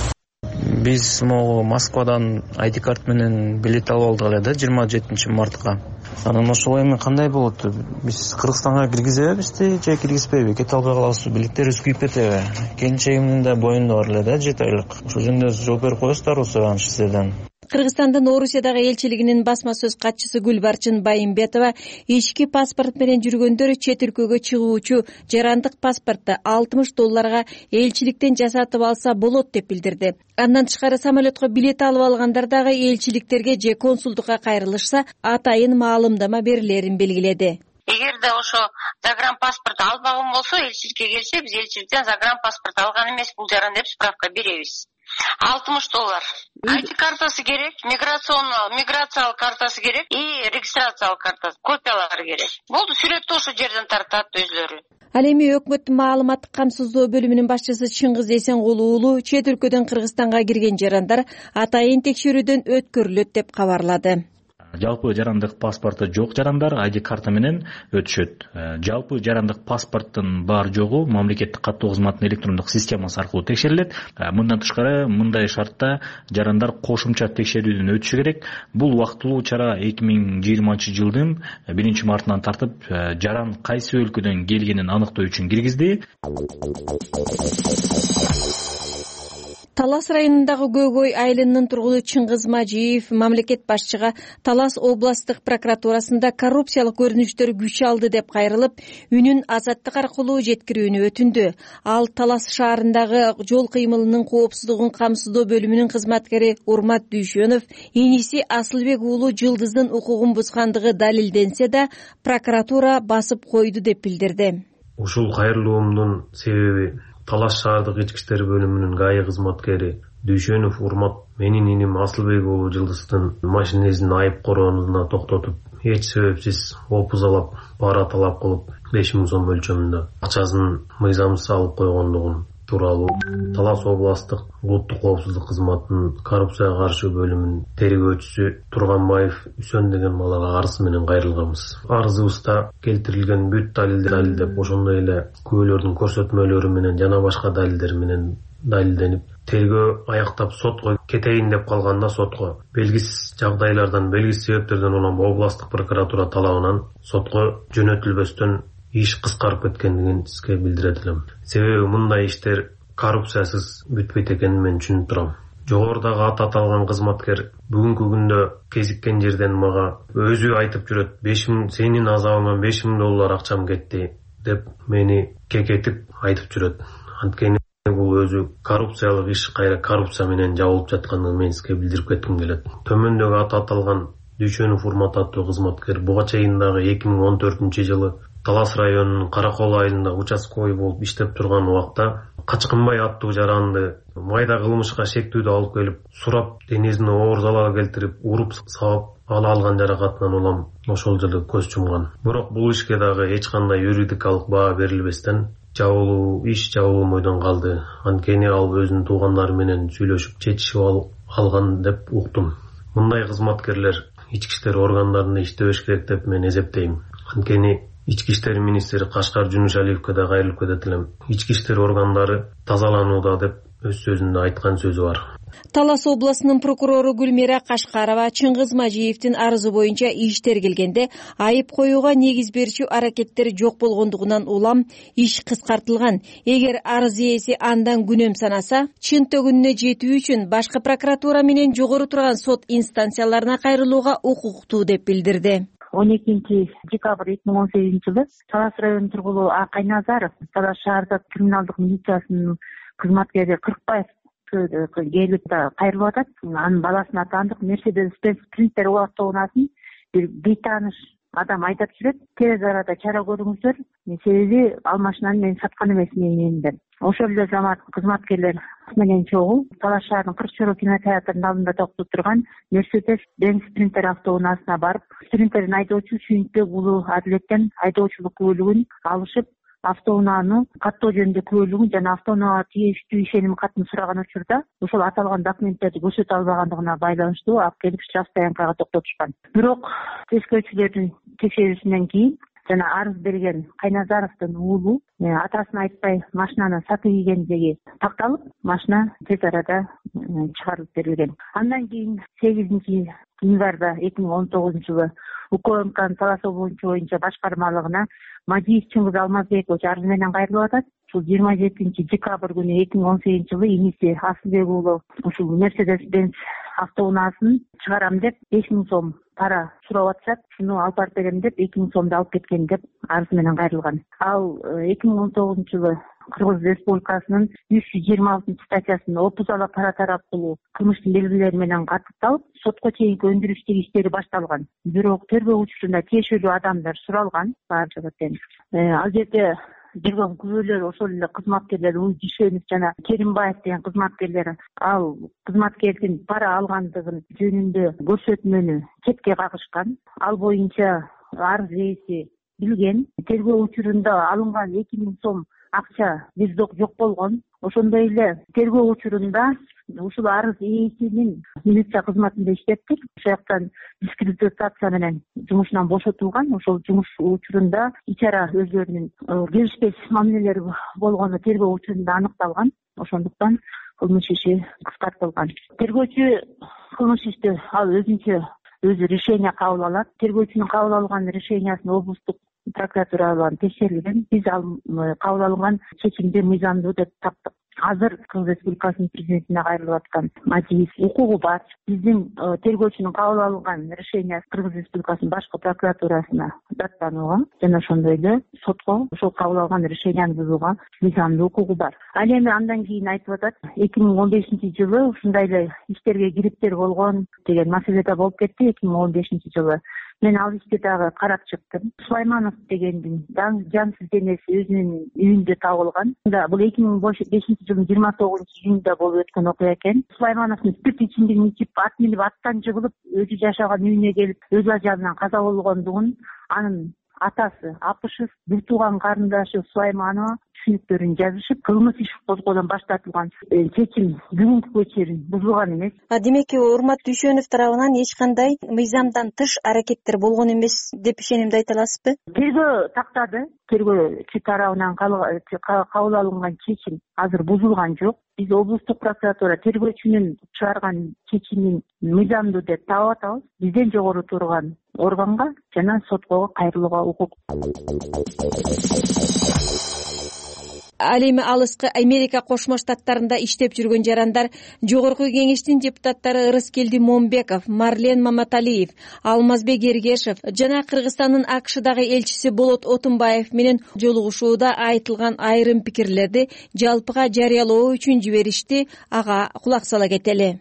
Биз могу Москвадан ID карта менен билет алып алдык эле да 27-мартка. Анан ошол эми кандай болот? Биз Кыргызстанга киргизебизби же киргизбейби? Кете албай калабызбы? Билеттерибиз күйүп кетеби? Келинчегимдин да боюнда бар эле да 7 айлык. Ошол жөнүндө жооп берип коесуздарбы сураганчы сиздерден? Кыргызстандын Орусиядагы элчилигинин басма сөз катчысы Гүлбарчын Байымбетова ички паспорт менен жүргөндөр чет өлкөгө чыгуучу жарандык паспортто $60 элчиликтен жасатып алса болот деп билдирди. Андан тышкары самолетко билет алып алгандар дагы элчиликтерге же консулдукка кайрылышса атайын маалымдама берилерин белгиледи. Эгерде ошо загранпаспорт албаган болсо элчиликке келсе, биз элчиликтен загранпаспорт алган эмес бул жаран деп справка беребиз. $60. ID картасы керек, миграциялык картасы керек и регистрациялык картасы, копиялары керек. Болду, сүрөттү ошо жерден тартат өзлөрү. Ал эми өкмөттүн маалыматтык камсыздоо бөлүмүнүн башчысы Чыңгыз Эсенгулу уулу чет өлкөдөн Кыргызстанга кирген жарандар атайын текшерүүдөн өткөрүлөт деп кабарлады. жалпы жарандык паспорту жок жарандар ID карта менен өтүшөт. Жалпы жарандык паспорттун бар жогу мамлекеттик каттоо кызматынын электрондук системасы аркылуу текшерилет. Мындан тышкары мындай шартта жарандар кошумча текшерүүдөн өтүшү керек. Бул убактылуу чара 2020-жылдын 1-мартынан тартып жаран кайсы өлкөдөн келгенин аныктоо үчүн киргизди. Талас районундагы Көкөй айылынын тургуну Чыңгыз Мажиев мамлекет башчыга Талас областтык прокуратурасында коррупциялык көрүнүштөр күч алды деп кайрылып, үнүн азаттык аркылуу жеткирүүнү өтүндү. Ал Талас шаарындагы жол кыймылынын коопсуздугун камсыздоо бөлүмүнүн кызматкери Урмат Дүйшөнов иниси Асылбек уулу Жылдыздын укугун бузгандыгы далилденсе да, прокуратура басып койду деп билдирди. Ушул кайрылуумдун себеби Талас шаардык ички иштер бөлүмүнүн ГАИ кызматкери Дүйшөнов Урмат менин иним Асылбек уулу Жылдыздын машинесин айып короонуна токтотуп, эч себепсиз опузалап, пара талап кылып 5000 сом мөлчөмүндө акчасын мыйзамсыз алып койгондугун тууралуу Талас областтык улуттук коопсуздук кызматынын коррупцияга каршы бөлүмүнүн тергөөчүсү Турганбаев Үсөн деген балага арыз менен кайрылганбыз. Арызыбызда келтирилген бүт далилдеп, ошондой эле күбөлөрдүн көрсөтмөлөрү менен жана башка далилдер менен далилденип, тергөө аяктап сотко кетейин деп калганда сотко белгисиз жагдайлардан, белгисиз себептерден улам областтык прокуратура талабынан сотко жөнөтүлбөстөн иш кыскарып кеткендигин сизге билдире элем. Себеби мындай иштер коррупциясыз бүтпөйт экенин мен түшүнүп турам. Жогорудагы аталган кызматкер бүгүнкү күндө кезиккен жерден мага өзү айтып жүрөт, 5000 сенин азабыңан $5000 акчам кетти деп мени кекетип айтып жүрөт. Анткени бул өзү коррупциялык иш кайра коррупция менен жабылып жатканын мен сизге билдирип кетким келет. Төмөндөгү аталган Дүйшөнов Урмат аттуу кызматкер буга чейин дагы 2014-жылы Талас районунун Каракол айылында участковый болуп иштеп турган убакта Качкынбай аттуу жаранды майда кылмышка шектүүдө алып келип, сурап, денесине оор залал келтирип, уруп сабап, алган жаракатынан улам ошол жылы көз жумган. Бирок бул ишке дагы эч кандай юридикалык баа берилбестен жабылуу мойдон калды. Анткени ал өзүнүн туугандары менен сүйлөшүп, чечишип алган деп уктум. Мындай кызматкерлер ички иштер органдарында иштебеш керек деп мен эсептейм. Анткени Ички иштер министри Кашкар Жунушалиевке да кайрылып кетет элем. Ички иштер органдары тазаланууда деп өз сөзүндө айткан сөзү бар. Талас областынын прокурору Гүлмира Кашкарова Чыңгыз Мажиевдин арызы боюнча иш тергелгенде айып коюуга негиз берчү аракеттер жок болгондугунан улам иш кыскартылган. Эгер арыз ээси андан күнөм санаса, чын төгүнүнө жетүү үчүн башкы прокуратура менен жогору турган сот инстанцияларына кайрылууга укуктуу деп билдирди. 12 декабрь 2018-жылы Талас районунун тургулу Кайназаров Талас шаардык криминалдык милициясынын кызматкери Кыркбаев келип кайрылып атат. Анын баласын атаандык Mercedes-Benz Sprinter автоунаасын бир бейтааныш адам айдап жүрөт. Тез арада чара көрүңүздөр. Себеби ал машинаны мен саткан эмес менин деп. Ошол эле замат кызматкерлер менен чогуу Талас шаарынын 40 кинотеатрынын алдында токтоп турган Mercedes-Benz Sprinter автоунаасына барып, Sprinтердин айдоочу Сүйүнтбек уулу Адилеттен айдоочулук күбөлүгүн алышып, автоунааны каттоо жөнүндө күбөлүгүн жана автоунаага тийиштүү ишеним катын сураган учурда ошол аталган документтерди көрсөтө албагандыгына байланыштуу алып келип штраф стоянкага токтотушкан. Бирок тескөөчүлөрдүн текшерүүсүнөн кийин жана арыз берген Кайназаровдун уулу атасын айтпай машинаны сатып ийгендиги такталып, машина тез арада чыгарылып берилген. Андан кийин 8 январда 2019-жылы УКМКнын Талас облусу боюнча башкармалыгына Мадиев Чыңгыз Алмазбекович арыз менен кайрылып атат. Ушул 27 декабрь күнү 2018-жылы иниси Асылбек уулу ушул Mercedes-Benz автоунаасын чыгарам деп 5000 сом пара сурап атышат. Шуну алып барып берем деп 2000 сомду алып кеткен деп арыз менен кайрылган. Ал 2019-жылы Кыргыз Республикасынын 326 статьясында опузала пара тарап кылуу кылмыштын белгилери менен катталып, сотко чейинки өндүрүштүк иштери башталган. Бирок тергөө учурунда тиешелүү адамдар суралган бар жагаттан. Ал жерде жүргөн күбөлөр ошол эле кызматкерлер Дүйшөнов жана Керимбаев деген кызматкерлер ал кызматкердин пара алгандыгын жөнүндө көрсөтмөнү четке кагышкан. Ал боюнча арыз ээси билген. Тергөө учурунда алынган 2000 сом акча бирдок жок болгон. Ошондой эле тергөө учурунда ушул арыз ээсинин милиция кызматында иштептик. Ошол жактан дискредитация менен жумушунан бошотулган. Ошол жумуш учурунда ичара өзлөрүнүн келишпес мамилелери болгону тергөө учурунда аныкталган. Ошондуктан кылмыш иши кыскартылган. Тергөөчү кылмыш ишти ал өзү решение кабыл алат. Тергөөчүнүн кабыл алган решениясын облустук прокуратура текшерилген. Биз ал кабыл алган чечимди мыйзамдуу деп таптык. Азыр Кыргыз Республикасынын президентине кайрылып аткан мажилис укугу бар. Биздин тергөөчүнүн кабыл алган решениясы Кыргыз Республикасынын башкы прокуратурасына даттанууга жана ошондой эле сотко ошол кабыл алган решенияны бузууга мыйзамдуу укугу бар. Ал эми андан кийин айтып атат, 2015-жылы ушундай эле иштерге кириптер болгон деген маселе да болуп кетти. 2015-жылы мен ал ишти дагы карап чыктым. Сулайманов дегендин жансыз денеси өзүнүн үйүндө табылган. Бул 2005-жылдын 29-июнда болуп өткөн окуя экен. Сулаймановдун спирт ичимдигин ичип, ат минип аттан жыгылып, өзү жашаган үйүнө келип, өз ажалынан каза болгондугун анын атасы, апышыз, бир тууган карындашы Сулайманова түшүнүктөрүн жазышып, кылмыш иш козгоодон баштатылган чечим бүгүнкүгө чейин бузулган эмес. Демек, Урмат Дүйшөнов тарабынан эч кандай мыйзамдан тыш аракеттер болгон эмес деп ишенимди айта аласызбы? Тергөө тактады. Тергөөчү тарабынан кабыл алынган чечим азыр бузулган жок. Биз облустук прокуратура тергөөчүнүн чыгарган чечимин мыйзамдуу деп таап атабыз. Бизден жогору турган органга жана сотко кайрылууга укук. Ал эми алыскы Америка Кошмо Штаттарында иштеп жүргөн жарандар Жогорку кеңештин депутаттары Ырыскелди Момбеков, Марлен Маматалиев, Алмазбек Эргешев жана Кыргызстандын АКШдагы элчиси Болот Отунбаев менен жолугушууда айтылган айрым пикирлерди жалпыга жарыялоо үчүн жиберишти. Ага кулак сала кетели.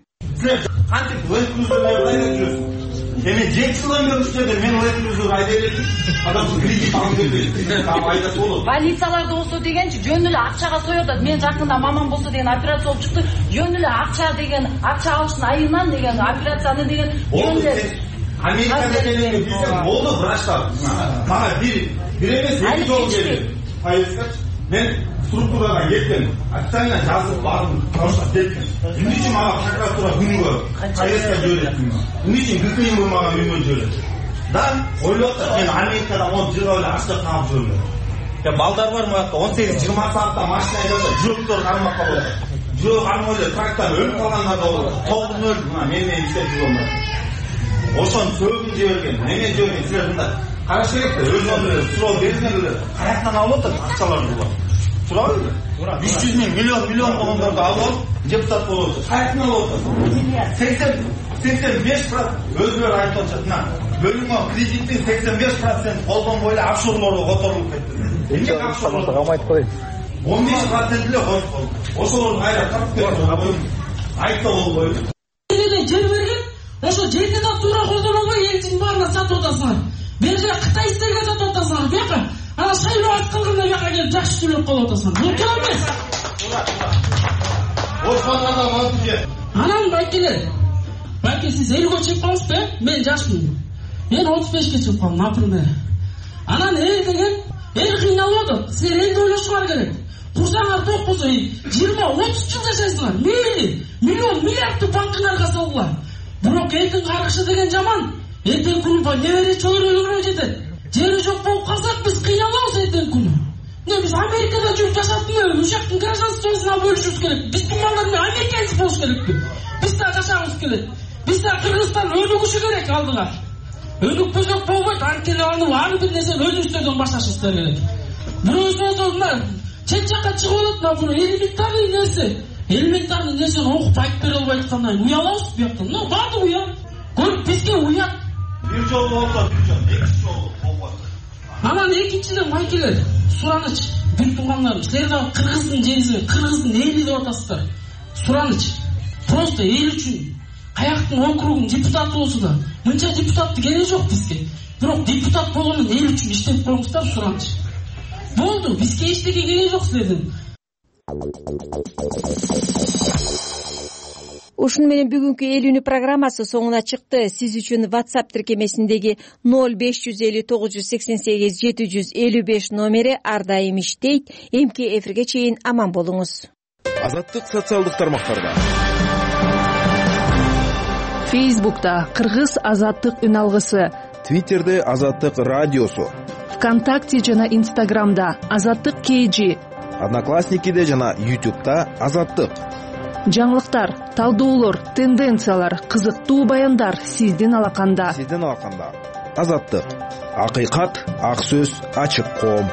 Мен 7 жылдан бeri иштедим. Мен өзүм айдайлап адамды кредит алып бердим. Айдасы болот. Больницаларда болсо дегенчи жөн эле акчага соёдот. Мен жакында мамам болсо деген операция болуп чыкты. Жөн эле акча деген, акча алыштын айынан деген операцияны деген жөн эле Америкада келген билсем болду врачтар. Мага бир эмес, эки жолу келди. Поездкачы. Мен структурадан кеттим. Официально жазып бардым. Таштап кеттим. Эмне үчүн мага прокуратура күнгө поездка жиберет? Эмне үчүн ГКМ мага үйгө жиберет? Да, ойлоп атат, мен Америкадан 10 жылга эле акча таап жүрмүн. Балдар бар мага 18-20 саатта машина айдаса, жүрөктөр кармакка болот. Жүрөк кармай эле трактор өлүп калгандар да болот. Толкун өлдү, мен иштеп жүрөм. Ошону сөгүн жиберген, эмне жиберген силер мындай караш керек да, өзүңөр суроо берсеңер, каяктан алып атат акчаларды булар. Суроо эле. 300 миллион болгондорду алып, депутат болот. Каяктан алып атат? 85% өзүлөр айтып атышат. Мына бөлүнгөн кредиттин 85% колдонбой эле офшорлорго которулуп кетти. Эмне офшорлор камайтып коюн? 15% эле коюп койду. Ошолорду кайра тартып кетти. Айтса болбойт. Жер берген, ошо жерди да туура колдонбой элчинин баарына сатып атасың. Бер жер Кытай истерге сатып атасың. Бияка ана шайлоо аткылганда бияка келип жакшы төлөп калып атасың. Бул туура эмес. Ошондо мантике. Анан байкелер. Байке сиз 50-ге чыгып калыпсызбы? Мен жашмын. Мен 35-ке чыгып калдым, например. Анан деген эл кыйналып атат. Силер элди ойлошуңар керек. Турсаңар ток болсо 20-30 жыл жашайсыңар. Мейли, миллион, миллиардты банкыңарга салгыла. Бирок элдин каргышы деген жаман. Эртең күнү небере чөйрөлүгүнө жетет. Жери жок болуп калсак биз кыйналабыз эртең күнү. Биз Америкада жүрүп жашап эле ушактын гражданствосуна бөлүшүбүз керек. Биз тумандар менен американец болуш керекпи? Биз да жашагыбыз келет. Биз да Кыргызстан өнүгүшү керек алдыга. Өнүкпөсөк болбойт. Анткени аны бир нерсени өзүбүздөн башташыбыз керек. Бирөөсү болсо мына чет жакка чыгып атат, мына элементарный нерсе. Элементарный нерсени окуп айтып бере албай аткандай уялабыз бияктан. Баардыгы уят. Көрүп бизге уят. Бир жол болсо, экинчи жол болбойт. Анан экинчиден майкелер, сураныч, бир туугандарым, силер да Кыргыздын жериси, Кыргыздын эли деп атасыздар. Сураныч. Просто эл үчүн каяктын округунун депутаты болсо да, мынча депутатты кереги жок бизге. Бирок депутат болгондон эл үчүн иштеп коюңуздар, сураныч. Болду, бизге эчтеке кереги жок силерден. Ушуну менен бүгүнкү Эл үнү программасы соңуна чыкты. Сиз үчүн WhatsApp тиркемесиндеги 0550-988-755 номери ар дайым иштейт. Эмки эфирге чейин аман болуңуз. Азаттык социалдык тармактарда. Фейсбукта Кыргыз азаттык үн алгысы, Твиттерде Азаттык радиосу, ВКонтакте жана Инстаграмда Азаттык KG, Одноклассникиде жана YouTube'да Азаттык. Жаңылыктар, талдоолор, тенденциялар, кызыктуу баяндар сиздин алаканда. Азаттык. Акыйкат, ак сөз, ачык коом.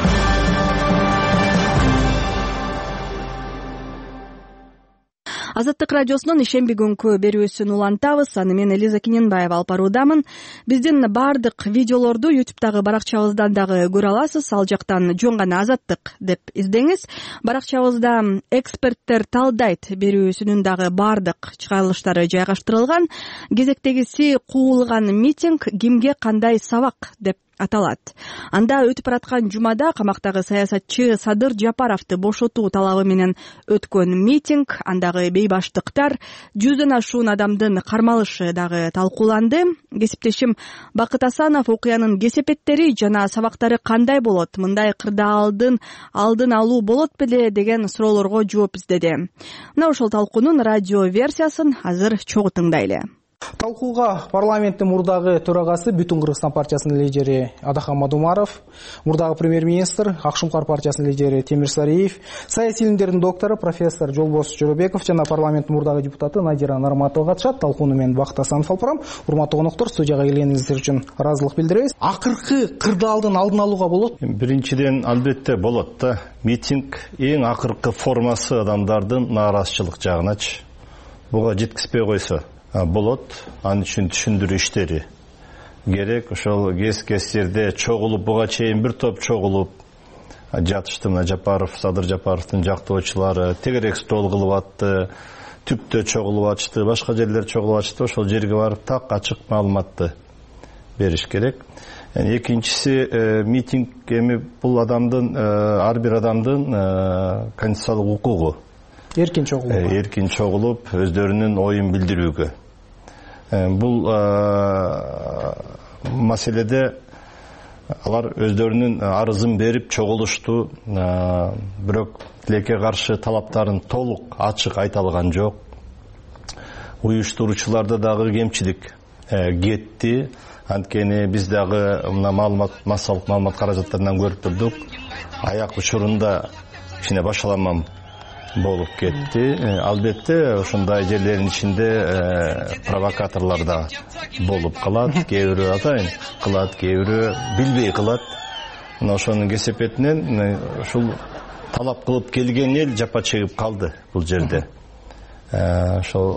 Азаттык радиосунун ишемби күнкү берүүсүн улантабыз. Аны мен Элиза Кененбаева алып баруудамын. Биздин бардык видеолорду YouTube'дагы баракчабыздан дагы көрө аласыз. Ал жактан жөн гана Азаттык деп издеңиз. Баракчабызда эксперттер талдайт берүүсүнүн дагы бардык чыгарылыштары жайгаштырылган. Кезектегиси куулган митинг кимге кандай сабак деп аталат. Анда өтүп бараткан жумада камактагы саясатчы Садыр Жапаровду бошотуу талабы менен өткөн митинг, андагы бейбаштыктар, 100дөн ашуун адамдын кармалышы дагы талкууланды. Кесиптешим Бакыт Асанов окуянын кесепеттери жана сабактары кандай болот, мындай кырдаалдын алдын алуу болот беле деген суроолорго жооп издеди. Мына ошол талкуунун радио версиясын азыр чогуу тыңдайлы. Талкууга парламенттин мурдагы төрагасы Бүтүн Кыргызстан партиясынын лидери Адахан Мадумаров, мурдагы премьер-министр Ак Шумкар партиясынын лидери Темир Сариев, саясий илимдердин доктору профессор Жолбос Жоробеков жана парламенттин мурдагы депутаты Надира Нарматова катышат. Талкууну мен Бакыт Асанов алып барам. Урматтуу коноктор, студияга келгениңиздер үчүн ыраазылык билдиребиз. Акыркы кырдаалдын алдын алууга болот? Биринчиден албетте болот да. Митинг эң акыркы формасы адамдардын нааразычылык жагыначы. Буга жеткизбей койсо болот, анын үчүн түшүндүрүү иштери керек. Ошол кез-кездерде чогулуп, буга чейин бир топ чогулуп жатышты. Мына Жапаров, Садыр Жапаровдун жактоочулары тегерек стол кылып атты, түптө чогулуп атышты, башка жерлер чогулуп атышты. Ошол жерге барып так ачык маалыматты бериш керек. Экинчиси, митинг эми бул адамдын, ар бир адамдын конституциялык укугу. Эркин чогулуп, өздөрүнүн оюн билдирүүгө. Бул маселеде алар өздөрүнүн арызын берип чогулушту, бирок тилекке каршы талаптарын толук ачык айта алган жок. Уюштуруучуларда дагы кемчилик кетти. Анткени биз дагы мына массалык маалымат каражаттарынан көрүп турдук. Аяк учурунда кичине башаламам болуп кетти. Албетте ошондой жерлердин ичинде провокаторлор да болуп калат. Кээ бирөө атайын кылат, кээ бирөө билбей кылат. Мына ошонун кесепетинен ушул талап кылып келген эл жапа чегип калды бул жерде. Ошол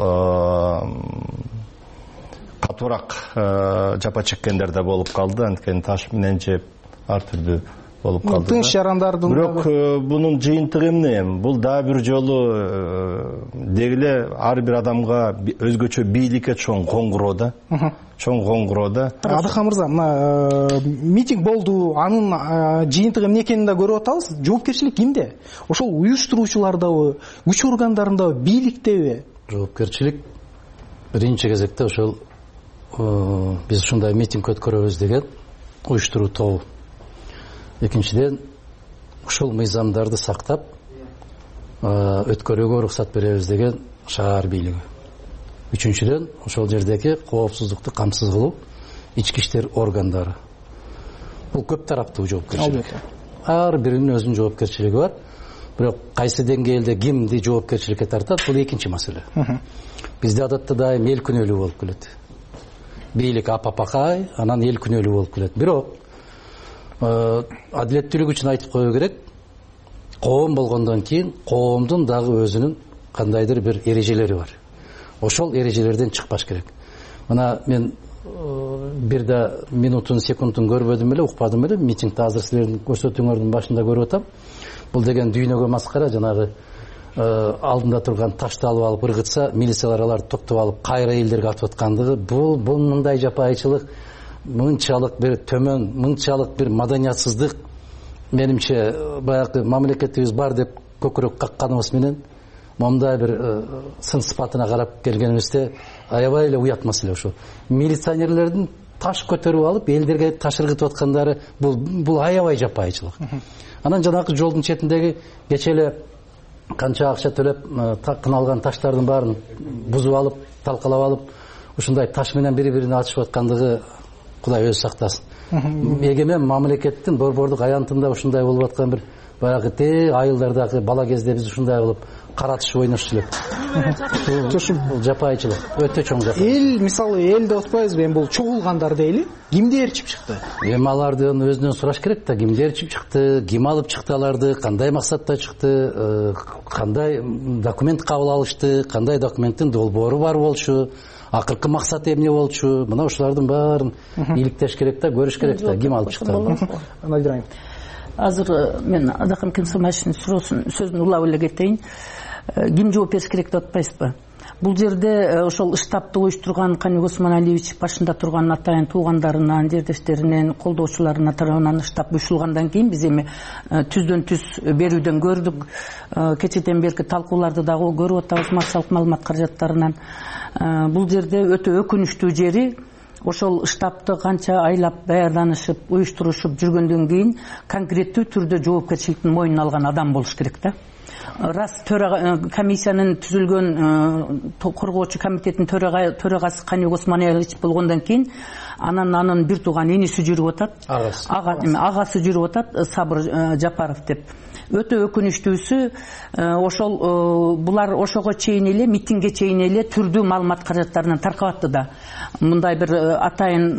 катуураак жапа чеккендер да болуп калды. Анткени таш менен жеп ар түрдүү болуп калды. Тынч жарандардын бирок бунун жыйынтыгы эмне? Бул дагы бир жолу дегиле ар бир адамга өзгөчө бийликке чоң коңгуроо да. Адахан мырза, мына митинг болду, анын жыйынтыгы эмне экенин да көрүп атабыз. Жоопкерчилик кимде? Ошол уюштуруучулардабы, күч органдарындабы, бийликтеби? Жоопкерчилик биринчи кезекте ошол биз ушундай митинг өткөрөбүз деген уюштуруу тобу. Экинчиден, ушул мыйзамдарды сактап өткөрүүгө уруксат беребиз деген шаар бийлиги. Үчүнчүдөн, ошол жердеги коопсуздукту камсыз кылуу ички иштер органдары. Бул көп тараптуу жоопкерчилик. Ар биринин өзүнүн жоопкерчилиги бар. Бирок кайсы деңгээлде кимди жоопкерчиликке тартат, бул экинчи маселе. Бизде адатта дайым эл күнөөлүү болуп келет. Бийлик апапакай, анан эл күнөөлүү болуп келет. Бирок адилеттүүлүк үчүн айтып коюу керек. Коом болгондон кийин коомдун дагы өзүнүн кандайдыр бир эрежелери бар. Ошол эрежелерден чыкпаш керек. Мына мен бир да минутун, секундун көрбөдүм эле, укпадым эле. Митингди азыр силердин көрсөтүүңөрдүн башында көрүп атам. Бул деген дүйнөгө маскара, жанагы алдында турган ташты алып алып ыргытса, милициялар аларды токтоп алып кайра элдерге атып аткандыгы, бул мындай жапайчылык, мынчалык бир төмөн, мынчалык бир маданиятсыздык, менимче баягы мамлекетибиз бар деп көкүрөк какканыбыз менен момундай бир сын сыпатына карап келгенибизде аябай эле уят маселе ошо. Милиционерлердин таш көтөрүп алып элдерге таш ыргытып аткандары бул аябай жапайычылык. Анан жанагы жолдун четиндеги кече эле канча акча төлөп кыналган таштардын баарын бузуп алып, талкалап алып, ушундай таш менен бири-бирине атышып аткандыгы Кудай өзү сактасын. Эгемен мамлекеттин борбордук аянтында ушундай болуп аткан бир баягы айылдардагы бала кезде биз ушундай кылып каратыш ойношчу элек. Бул жапайычылык, өтө чоң жапайычылык. Эл, мисалы, эл деп атпайбызбы, эми бул чогулгандар дейли. Кимдер чип чыкты? Эми алардын өзүнөн сураш керек да, кимдер чип чыкты, ким алып чыкты аларды, кандай максатта чыкты, кандай документ кабыл алышты, кандай документтин долбоору бар болчу, акыркы максаты эмне болчу, мына ушулардын баарын иликтеш керек да, көрүш керек да, ким алып чыкты. Айдырайым. Азыр мен Адакам Кемсомашинин сөзүн улап эле кетейин. Ким жооп бериш керек деп атпайсызбы? Бул жерде ошол штабты оюштурган Каник Осмоналиевич башында турган атайын туугандарынан, жердештеринен, колдоочуларына тарабынан штаб уюштурулгандан кийин биз эми түздөн түз берүүдөн көрдүк. Кечеден берки талкууларды дагы көрүп атабыз массалык маалымат каражаттарынан. Бул жерде өтө өкүнүчтүү жери ошол штабты канча айлап даярданышып, уюштурушуп жүргөндөн кийин конкреттүү түрдө жоопкерчиликтин мойнуна алган адам болуш керек да. Раз комиссиянын түзүлгөн коргоочу комитеттин төрагасы Каник Осмоналиевич болгондон кийин анын бир тууган иниси жүрүп атат. Агасы жүрүп атат, Сабыр Жапаров деп. Өтө өкүнүчтүүсү ошол булар ошого чейин эле митингге чейин эле түрдүү маалымат каражаттарынан таркап атты да. Мындай бир атайын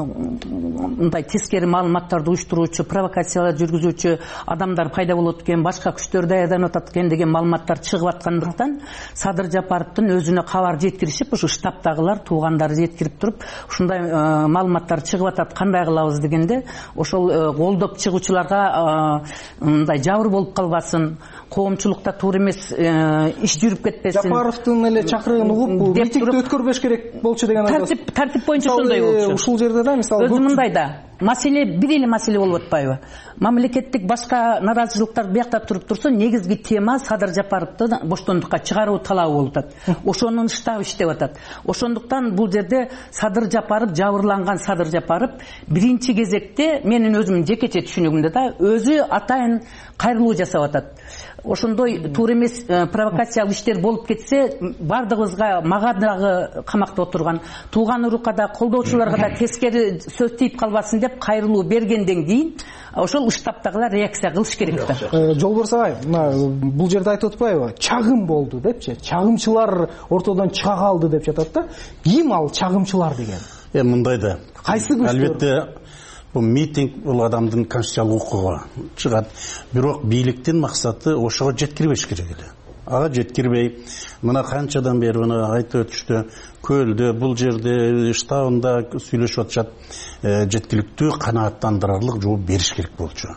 мындай тескери маалыматтарды уюштуруучу, провокациялар жүргүзүүчү адамдар пайда болот экен, башка күчтөр даярданып атат экен деген маалыматтар чыгып аткандыктан Садыр Жапаровдун өзүнө кабар жеткиришип, ушу штабтагылар, туугандары жеткирип туруп, ушундай маалыматтар чыгып атат, кандай кылабыз дегенде, ошол колдоп чыгуучуларга мындай жабыр болуп калбасын, коомчулукта туура эмес иш жүрүп кетпесин. Жапаровдун эле чакырыгын угуп, митингди өткөрбөш керек болчу деген тартип боюнча ошондой болчу. Ушул жерде да мисалы өзү мындай да маселе бир эле маселе болуп атпайбы? Мамлекеттик башка наразычылыктар биякта туруп турса, негизги тема Садыр Жапаровду боштондукка чыгаруу талабы болуп атат. Ошонун штабы иштеп атат. Ошондуктан бул жерде Садыр Жапаров, жабырланган Садыр Жапаров биринчи кезекте менин өзүмдүн жекече түшүнүгүмдө да өзү атайын кайрылуу жасап атат. Ошондой туура эмес провокациялык иштер болуп кетсе, бардыгыбызга, мага дагы камакта отурган тууган урукка да, колдоочуларга да тескери сөз тийип калбасын деп кайрылуу бергенден кийин ошол штабтагылар реакция кылыш керек да. Жолборс агай, бул жерде айтып атпайбы? Чагым болду депчи. Чагымчылар ортодон чыга калды деп жатат да. Ким ал чагымчылар деген? Мындай да. Кайсы күчтөр? Албетте бул митинг бул адамдын конституциялык укугу чыгат. Бирок бийликтин максаты ошого жеткирбеш керек эле. Ага жеткирбей, мына канчадан бери мына айтып өтүштү, көлдө, бул жерде, штабында сүйлөшүп атышат, жеткиликтүү канааттандырарлык жооп бериш керек болчу.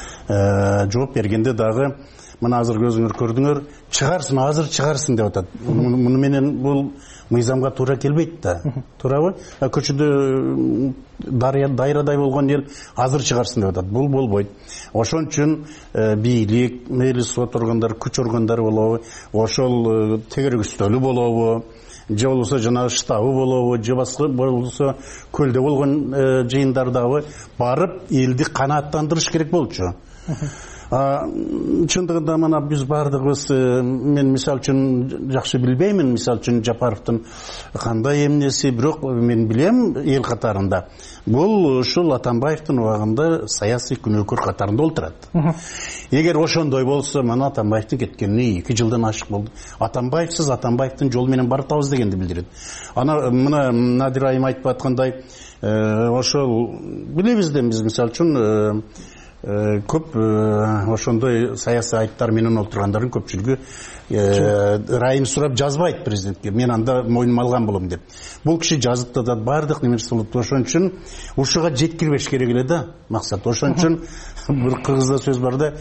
Жооп бергенде дагы мына азыр көзүңөр көрдүңөр, чыгарсын, азыр чыгарсын деп атат. Муну менен бул мыйзамга туура келбейт да. Туурабы? Көчөдө дайрадай болгон эл азыр чыгарсын деп атат. Бул болбойт. Ошон үчүн бийлик, мейли сот органдары, күч органдары болобу, ошол тегерегүстөлү болобу, же болбосо жанагы штабы болобу, же башка болбосо көлдө болгон жыйындардагы барып элди канааттандырыш керек болчу. Чындыгында мына биз бардыгыбыз, мен мисалы үчүн жакшы билбеймин, мисалы үчүн Жапаровдун кандай эмнеси, бирок мен билем эл катарында. Бул ушул Атамбаевдин убагында саясий күнөөкөр катарында олтурат. Эгер ошондой болсо, мына Атамбаевдин кеткенине 2 жылдан ашык болду. Атамбаевсиз Атамбаевдин жолу менен баратабыз дегенди билдирет. Ана мына Надир айым айтып аткандай, ошол билебиз да биз мисалы үчүн көп ошондой саясий айыптар менен олтургандардын көпчүлүгү ырайым сурап жазбайт президентке, мен анда мойнума алган болом деп. Бул киши жазып да бардык немеси болуп, ошон үчүн ушуга жеткирбеш керек эле да максат. Ошон үчүн бир кыргызда сөз бар да,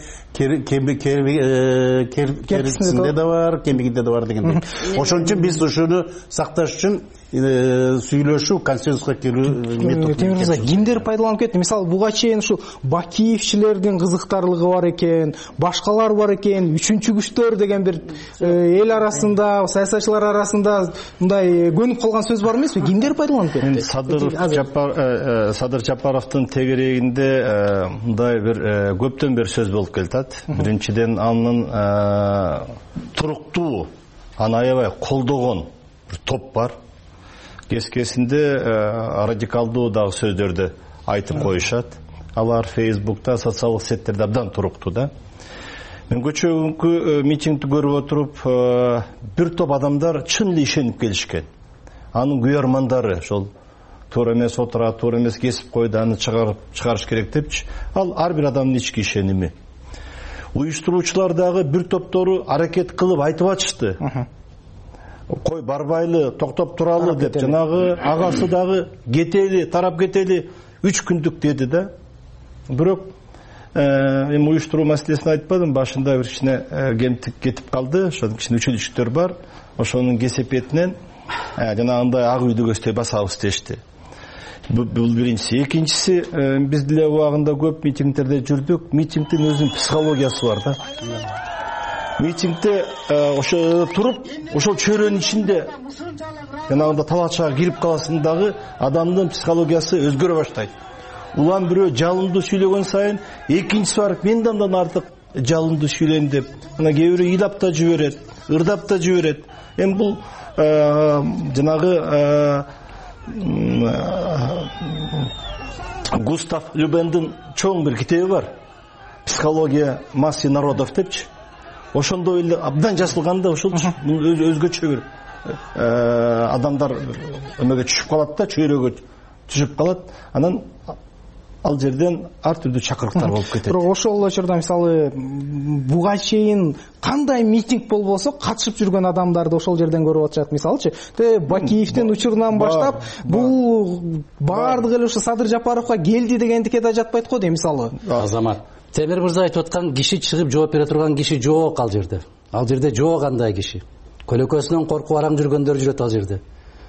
керисинде да бар, кемигинде да бар дегендей. Ошон үчүн биз ушуну сакташ үчүн сүйлөшүү, консенсусқа келүү метод. Темир мырза, кимдер пайдаланып кетти? Мисалы, буга чейин ушу Бакиевчилердин кызыктарлыгы бар экен, башкалар бар экен, үчүнчү күчтөр деген бир эл арасында, саясатчылар арасында мындай көнүп калган сөз бар эмеспи? Кимдер пайдаланып кетти? Садыр Жапаровдун тегерегинде мындай бир көптөн бери сөз болуп келатат. Биринчиден анын туруктуу, аны аябай колдогон бир топ бар. Кескесинде радикалдуу дагы сөздөрдү айтып коюшат. Алар Фейсбукта, социалдык сеттерде абдан туруктуу да. Мен көчөгүнкү митингди көрүп отуруп, бир топ адамдар чын эле ишенип келишкен. Анын күйөрмандары ошол туура эмес отурат, туура эмес кесип койду, аны чыгарыш керек депчи. Ал ар бир адамдын ички ишеними. Уюштуруучулар дагы бир топтору аракет кылып айтып атышты. Кой барбайлы, токтоп туралы деп, жанагы агасы дагы кетели, тарап кетели 3 күндүк деди да. Бирок эми уюштуруу маселесин айтпадым, башында бир кичине кемтик кетип калды, ошол кичине үчүлүштөр бар. Ошонун кесепетинен жанагындай ак үйдү көздөй басабыз дешти. Бул биринчиси. Экинчиси, биз деле убагында көп митингдерде жүрдүк. Митингдин өзүнүн психологиясы бар да. Митингде ошо туруп, ошол чөйрөнүн ичинде жанагында талачага кирип каласың дагы адамдын психологиясы өзгөрө баштайт. Улам бирөө жалындуу сүйлөгөн сайын, экинчиси барып мен андан артык жалындуу сүйлөйм деп, ана кээ бирөө ыйлап да жиберет, ырдап да жиберет. Эми бул жанагы Густав Любендин чоң бир китеби бар. Психология массы народов депчи. Ошондой эле абдан жазылганда ошол өзгөчө бир адамдар өмөгө түшүп калат да, чөйрөгө түшүп калат. Анан ал жерден ар түрдүү чакырыктар болуп кетет. Бирок ошол учурда мисалы буга чейин кандай митинг болбосо катышып жүргөн адамдарды ошол жерден көрүп атышат. Мисалычы, Бакиевдин учурунан баштап бул баардыгы эле ушу Садыр Жапаровго келди дегендикке да жатпайт го дейм мисалы. Азамат, Темир мырза айтып аткан киши чыгып жооп бере турган киши жок ал жерде. Ал жерде жок андай киши. Көлөкөсүнөн коркуп араң жүргөндөр жүрөт ал жерде.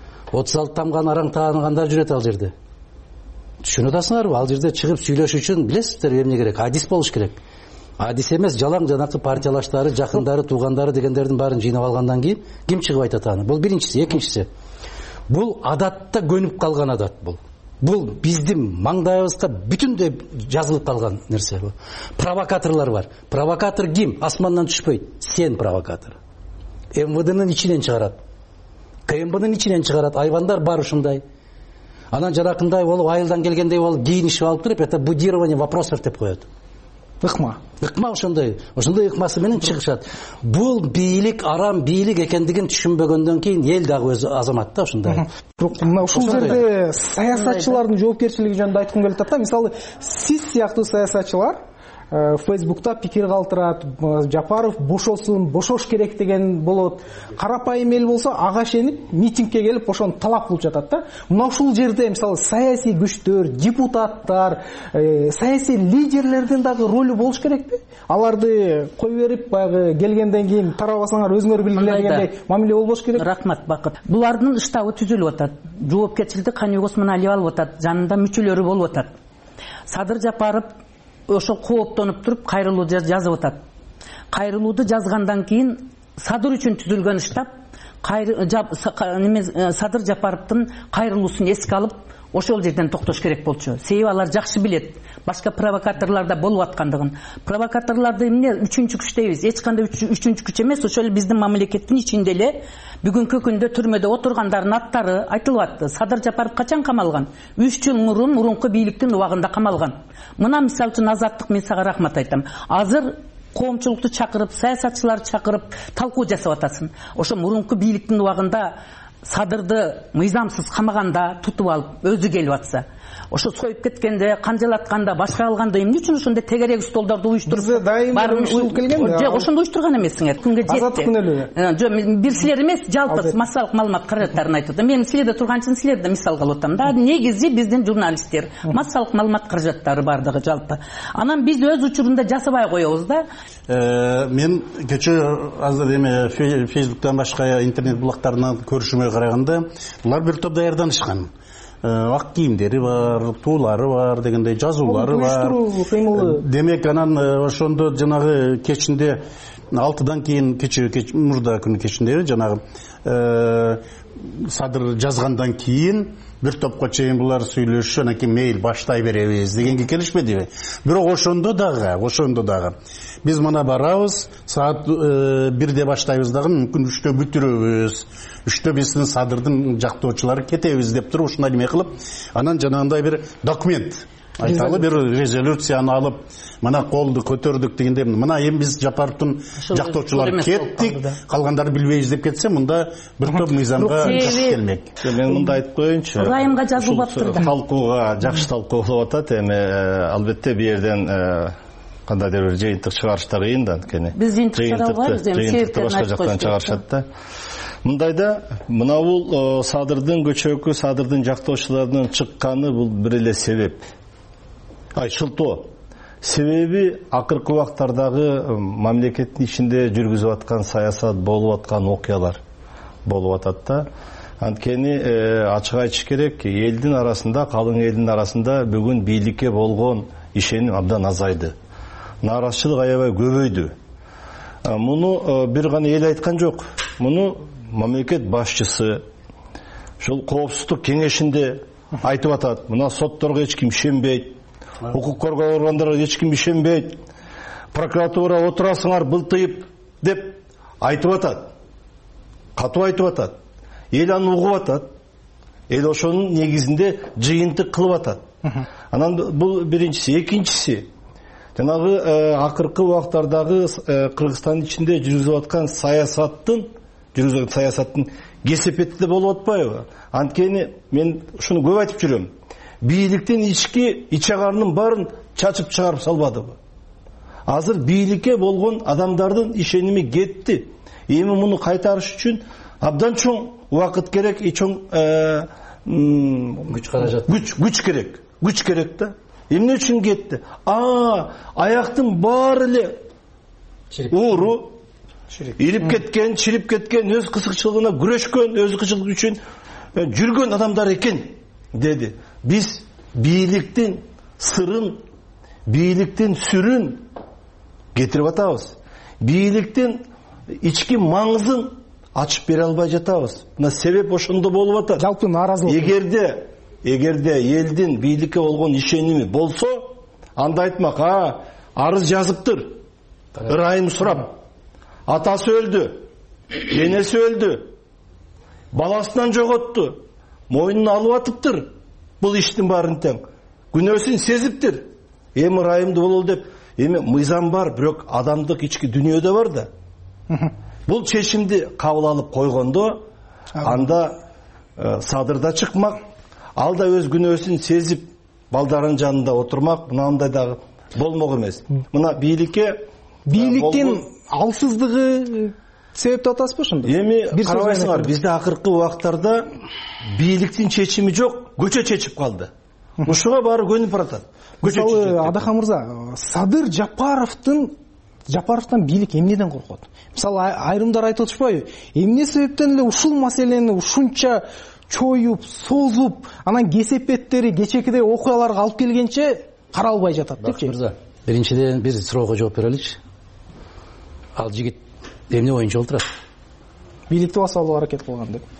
36 тамган араң тааныгандар жүрөт ал жерде. Түшүнүп атасыңарбы? Ал жерде чыгып сүйлөшүү үчүн билесиздер эмне керек? Адис болуш керек. Адис эмес, жалаң жанакы партиялаштары, жакындары, туугандары дегендердин баарын жыйнап алгандан кийин ким чыгып айтат аны? Бул биринчиси. Экинчиси, бул адатта көнүп калган адат бул. Бул биздин маңдайыбызга бүтүндөй жазылып калган нерсе бул. Провокаторлор бар. Провокатор ким? Асмандан түшпөйт. Сен провокатор. МВДнын ичинен чыгарат. КМБнын ичинен чыгарат. Айвандар бар ушундай. Анан жанакындай болуп, айылдан келгендей болуп, кийинишип алып туруп, это будирование вопросов деп коет. Ыкма ошондой ыкмасы менен чыгышат. Бул бийлик арам бийлик экендигин түшүнбөгөндөн кийин эл дагы өзү азамат да ушундай. Бирок мына ушул жерде саясатчылардын жоопкерчилиги жөнүндө айткым келип атат да. Мисалы, сиз сыяктуу саясатчылар Фейсбукта пикир калтырат, Жапаров бошосун, бошош керек деген болот. Карапайым эл болсо ага ишенип митингке келип ошону талап кылып жатат да. Мына ушул жерде мисалы саясий күчтөр, депутаттар, саясий лидерлердин дагы ролу болуш керекпи? Аларды кой берип баягы келгенден кийин тарабасаңар өзүңөр билгиле дегендей мамиле болбош керек. Рахмат, Бакыт. Булардын штабы түзүлүп атат. Жоопкерчиликти Кани Осмоналиев алып атат, жанында мүчөлөрү болуп атат. Садыр Жапаров ошол кооптонуп туруп кайрылуу жазып атат. Кайрылууду жазгандан кийин Садыр үчүн түзүлгөн штаб Садыр Жапаровдун кайрылуусун эске алып, ошол жерден токтош керек болчу. Себеби алар жакшы билет башка провокаторлорда болуп аткандыгын. Провокаторлорду эмне үчүнчү күч дейбиз? Эч кандай үчүнчү күч эмес, ошол биздин мамлекеттин ичинде эле бүгүнкү күндө түрмөдө отургандардын аттары айтылып атты. Садыр Жапаров качан камалган? 3 жыл мурунку бийликтин убагында камалган. Мына мисалы үчүн Азаттык, мен сага рахмат айтам. Азыр коомчулукту чакырып, саясатчыларды чакырып талкуу жасап атасың. Ошо мурунку бийликтин убагында Садырды мыйзамсыз камаганда тутуп алып өзү келип атса, ошо союп кеткенде, канжалатканда, башка алганда эмне үчүн ошондой тегерек столдорду уюштуруп бизде дайым уюштурулуп келген да. Жок, ошондо уюштурган эмессиңер. Күнгө жетти. Азаттык күнөлүгү. Жок, бир силер эмес, жалпы массалык маалымат каражаттарын айтып атам. Мен силерде турганчын силерди мисалга алып атам да. Негизи биздин журналисттер, массалык маалымат каражаттары бардыгы жалпы. Анан биз өз учурунда жасабай коебуз да. Мен кечээ азыр эме Facebook'тан башка интернет булактарынан көрүшүмө караганда, булар бир топ даярданышкан. Ак кийимдери бар, туулары бар дегендей жазуулары бар. Демек анан ошондо жанагы кечинде 6-дан кийин кечээ мурда күнү кечинде жанагы садыр жазгандан кийин бир топко чейин булар сүйлөшүп, анан кийин мейли баштай беребиз дегенге келишпедиби? Бирок ошондо дагы биз мына барабыз, саат 1-де баштайбыз дагы, мүмкүн 3-тө бүтүрөбүз. 3-тө биздин садырдын жактоочулары кетебиз деп туруп ушундай эме кылып, анан жанагындай бир документ айталы бир резолюцияны алып, мына колду көтөрдүк дегенде, мына эми биз Жапаровдун жактоочулары кеттик, калгандары билбейбиз деп кетсе, мында бир топ мыйзамга жакшы келмек. Мен мында айтып коеюнчу. Ырайымга жазылып атты. Талкууга жакшы талкуу болуп атат. Эми албетте бу жерден кандайдыр бир жыйынтык чыгарыштар кыйын да, анткени. Биз жыйынтык чыгарабыз, эми себептерин башка жактан чыгарышат да. Мындайда мына бул садырдын көчөкү, садырдын жактоочуларынын чыкканы бул бир эле себеп. Шылтоо. Себеби акыркы убактардагы мамлекеттин ичинде жүргүзүп аткан саясат, болуп аткан окуялар болуп атат да. Анткени ачык айтыш керек, элдин арасында, калың элдин арасында бүгүн бийликке болгон ишеним абдан азайды. Нааразычылык аябай көбөйдү. Муну бир гана эл айткан жок. Муну мамлекет башчысы ушул коопсуздук кеңешинде айтып атат. Мына сотторго эч ким ишенбейт. Укук коргоо органдарына эч ким ишенбейт. Прокуратура отурасыңар былтыйып деп айтып атат. Катуу айтып атат. Эл аны угуп атат. Эл ошонун негизинде жыйынтык кылып атат. Анан бул биринчиси, экинчиси жанагы акыркы убактардагы Кыргызстандын ичинде жүргүзүп аткан саясаттын кесепети болуп атпайбы? Анткени мен ушуну көп айтып жүрөм. Бийликтин ич агарынын баарын чачып чыгарып салбадыбы? Азыр бийликке болгон адамдардын ишеними кетти. Эми муну кайтарыш үчүн абдан чоң убакыт керек, чоң күч каражат. Күч керек. Күч керек да. Эмне үчүн кетти? Аяктын баары эле ууру, ирип кеткен, чирип кеткен, өз кызыкчылыгына күрөшкөн, өз кызыкчылыгы үчүн жүргөн адамдар экен деди. Биз бийликтин сырын, бийликтин сүрүн кетирип атабыз. Бийликтин ички маңызын ачып бере албай жатабыз. Мына себеп ошондо болуп атат. Жалпы нааразылык. Эгерде элдин бийликке болгон ишеними болсо, анда айтмак, арыз жазыптыр. Ырайым сурап. Атасы өлдү, энеси өлдү, баласынан жоготту, мойнуна алып атыптыр. Бул иштин баарын тең. Күнөөсүн сезиптир. Эми ырайымды бололу деп, эми мыйзам бар, бирок адамдык ички дүнүйөдө бар да. Бул чечимди кабыл алып койгондо, анда садырда чыкмак, ал да өз күнөөсүн сезип, балдарынын жанында отурмак, мынандай дагы болмок эмес. Мына бийликтин алсыздыгы себеп деп атасызбы ошондо? Эми карабайсыңар, бизде акыркы убактарда бийликтин чечими жок, көчө чечип калды. Ушуга баары көнүп баратат. Мисалы, Адахан мырза, Садыр Жапаровдон бийлик эмнеден коркот? Мисалы, айрымдар айтып атышпайбы? Эмне себептен эле ушул маселени ушунча чоюп, созуп, анан кесепеттери, кечекидей окуяларга алып келгенче каралбай жатат депчи? Мырза, биринчиден бир суроого жооп береличи. Ал жигит эмне боюнча олтурат? Бийликти басып алууга аракет кылган деп.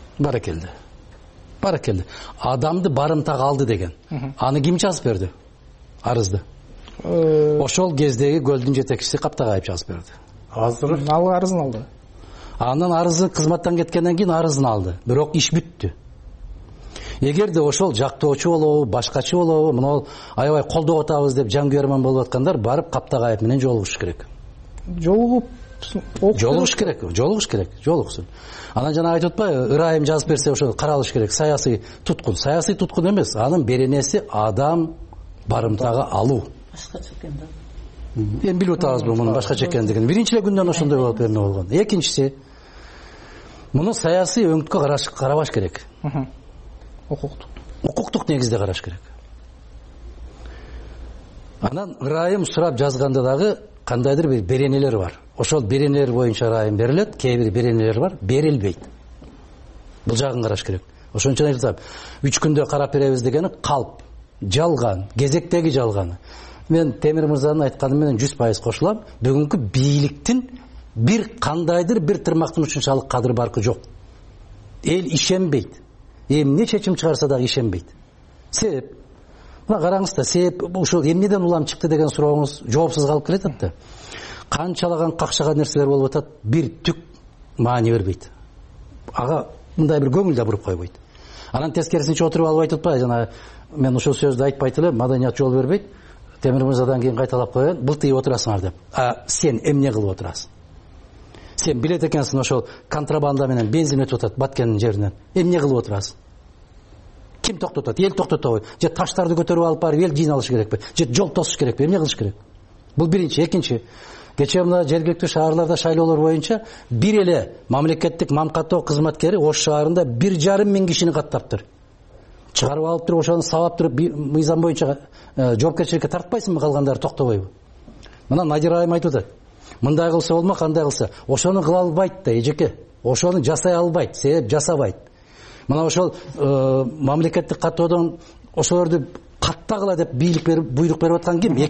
Баракелди. Адамды барымтага алды деген. Аны ким жазып берди? Арызды. Ошол кездеги көлдүн жетекчиси Каптагаев жазып берди. Азыр ал арызын алды. Андан арызы кызматтан кеткенден кийин арызын алды. Бирок иш бүттү. Эгерде ошол жактоочу болобу, башкачы болобу, мына аябай колдоп атабыз деп жангүйөрмөн болуп аткандар барып Каптагаев менен жолугуш керек. Жолугуп жолугуш керек жолугсун. Анан жана айтып атпайбы, ырайым жазып берсе ошо каралыш керек. Саясий туткун эмес, анын беренеси адам барымтага алуу. Башкача экен да. Эми билип атабызбы мунун башкача экендигин. Биринчи эле күндөн ошондой болуп берме болгон. Экинчиси, муну саясий өңүткө карабаш керек. Укуктук негизде караш керек. Анан ырайым сурап жазганда дагы кандайдыр бир беренелер бар. Ошол беренелер боюнча ырайым берилет, кээ бир беренелер бар, берилбейт. Бул жагын караш керек. Ошон үчүн айтып атам, 3 күндө карап беребиз дегени калп, жалган, кезектеги жалган. Мен Темир мырзанын айтканы менен 100% кошулам. Бүгүнкү бийликтин бир кандайдыр бир тырмактын ушунчалык кадыр баркы жок. Эл ишенбейт. Эмне чечим чыгарса дагы ишенбейт. Себеп, мына караңыз да, себеп ушул эмнеден улам чыкты деген сурооңуз жоопсуз калып келатат да. Канчалаган какшаган нерселер болуп атат, бир түк маани бербейт. Ага мындай бир көңүл да буруп койбойт. Анан тескерисинче отуруп алып айтып атпайбы, жана мен ушул сөздү айтпайт элем, маданият жол бербейт. Темир мырзадан кийин кайталап койгон, былтый отурасыңар деп. Сен эмне кылып отурасың? Сен билет экенсиң ошол контрабанда менен бензин өтүп атат Баткендин жеринен. Эмне кылып отурасың? Ким токтотот? Эл токтотобу? Же таштарды көтөрүп алып барып эл жыйналыш керекпи? Же жол тосуш керекпи? Эмне кылыш керек? Бул биринчи. Экинчи, кечээ мына жергиликтүү шаарларда шайлоолор боюнча бир эле мамлекеттик мамкаттоо кызматкери Ош шаарында 1,5 миң кишини каттаптыр. Чыгарып алып туруп ошону сабап туруп мыйзам боюнча жоопкерчиликке тартпайсыңбы, калгандары токтобойбу? Мына Надир айым айтып атат. Мындай кылса болмок, кандай кылса. Ошону кыла албайт да, эжеке. Ошону жасай албайт, себеп жасабайт. Мына ошол мамлекеттик каттоодон ошолорду каттагыла деп буйрук берип аткан ким?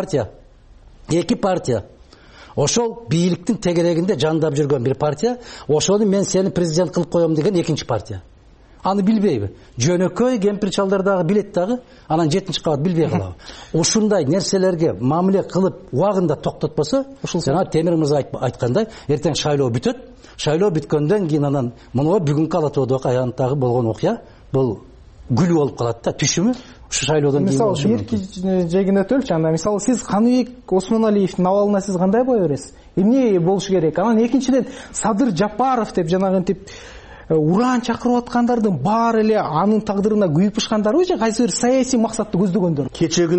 Эки партия. Ошол бийликтин тегерегинде жандап жүргөн бир партия, ошону мен сени президент кылып коем деген экинчи партия. Аны билбейби? Жөнөкөй кемпир чалдар дагы билет дагы, анан 7-кабат билбей калабы. Ушундай нерселерге мамиле кылып убагында токтотпосо, жана Темир мырза айткандай, эртең шайлоо бүтөт. Шайлоо бүткөндөн кийин анан муну бүгүнкү Ала Тоодогу аянттагы болгон окуя бул күлүү болуп калат да, түшүмү. Ушу шайлоодон кийин болушу мүмкүн. Мисалы, жегине төлчү, анда мисалы сиз Каныбек Осмоналиевдин абалына сиз кандай баа бересиз? Эмне болушу керек? Анан экинчиден Садыр Жапаров деп жанагынтип уран чакырып аткандардын баары эле анын тагдырына күйүп бышкандарбы же кайсы бир саясий максатты көздөгөндөр?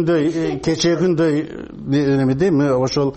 Кечегүндөй немеде ошол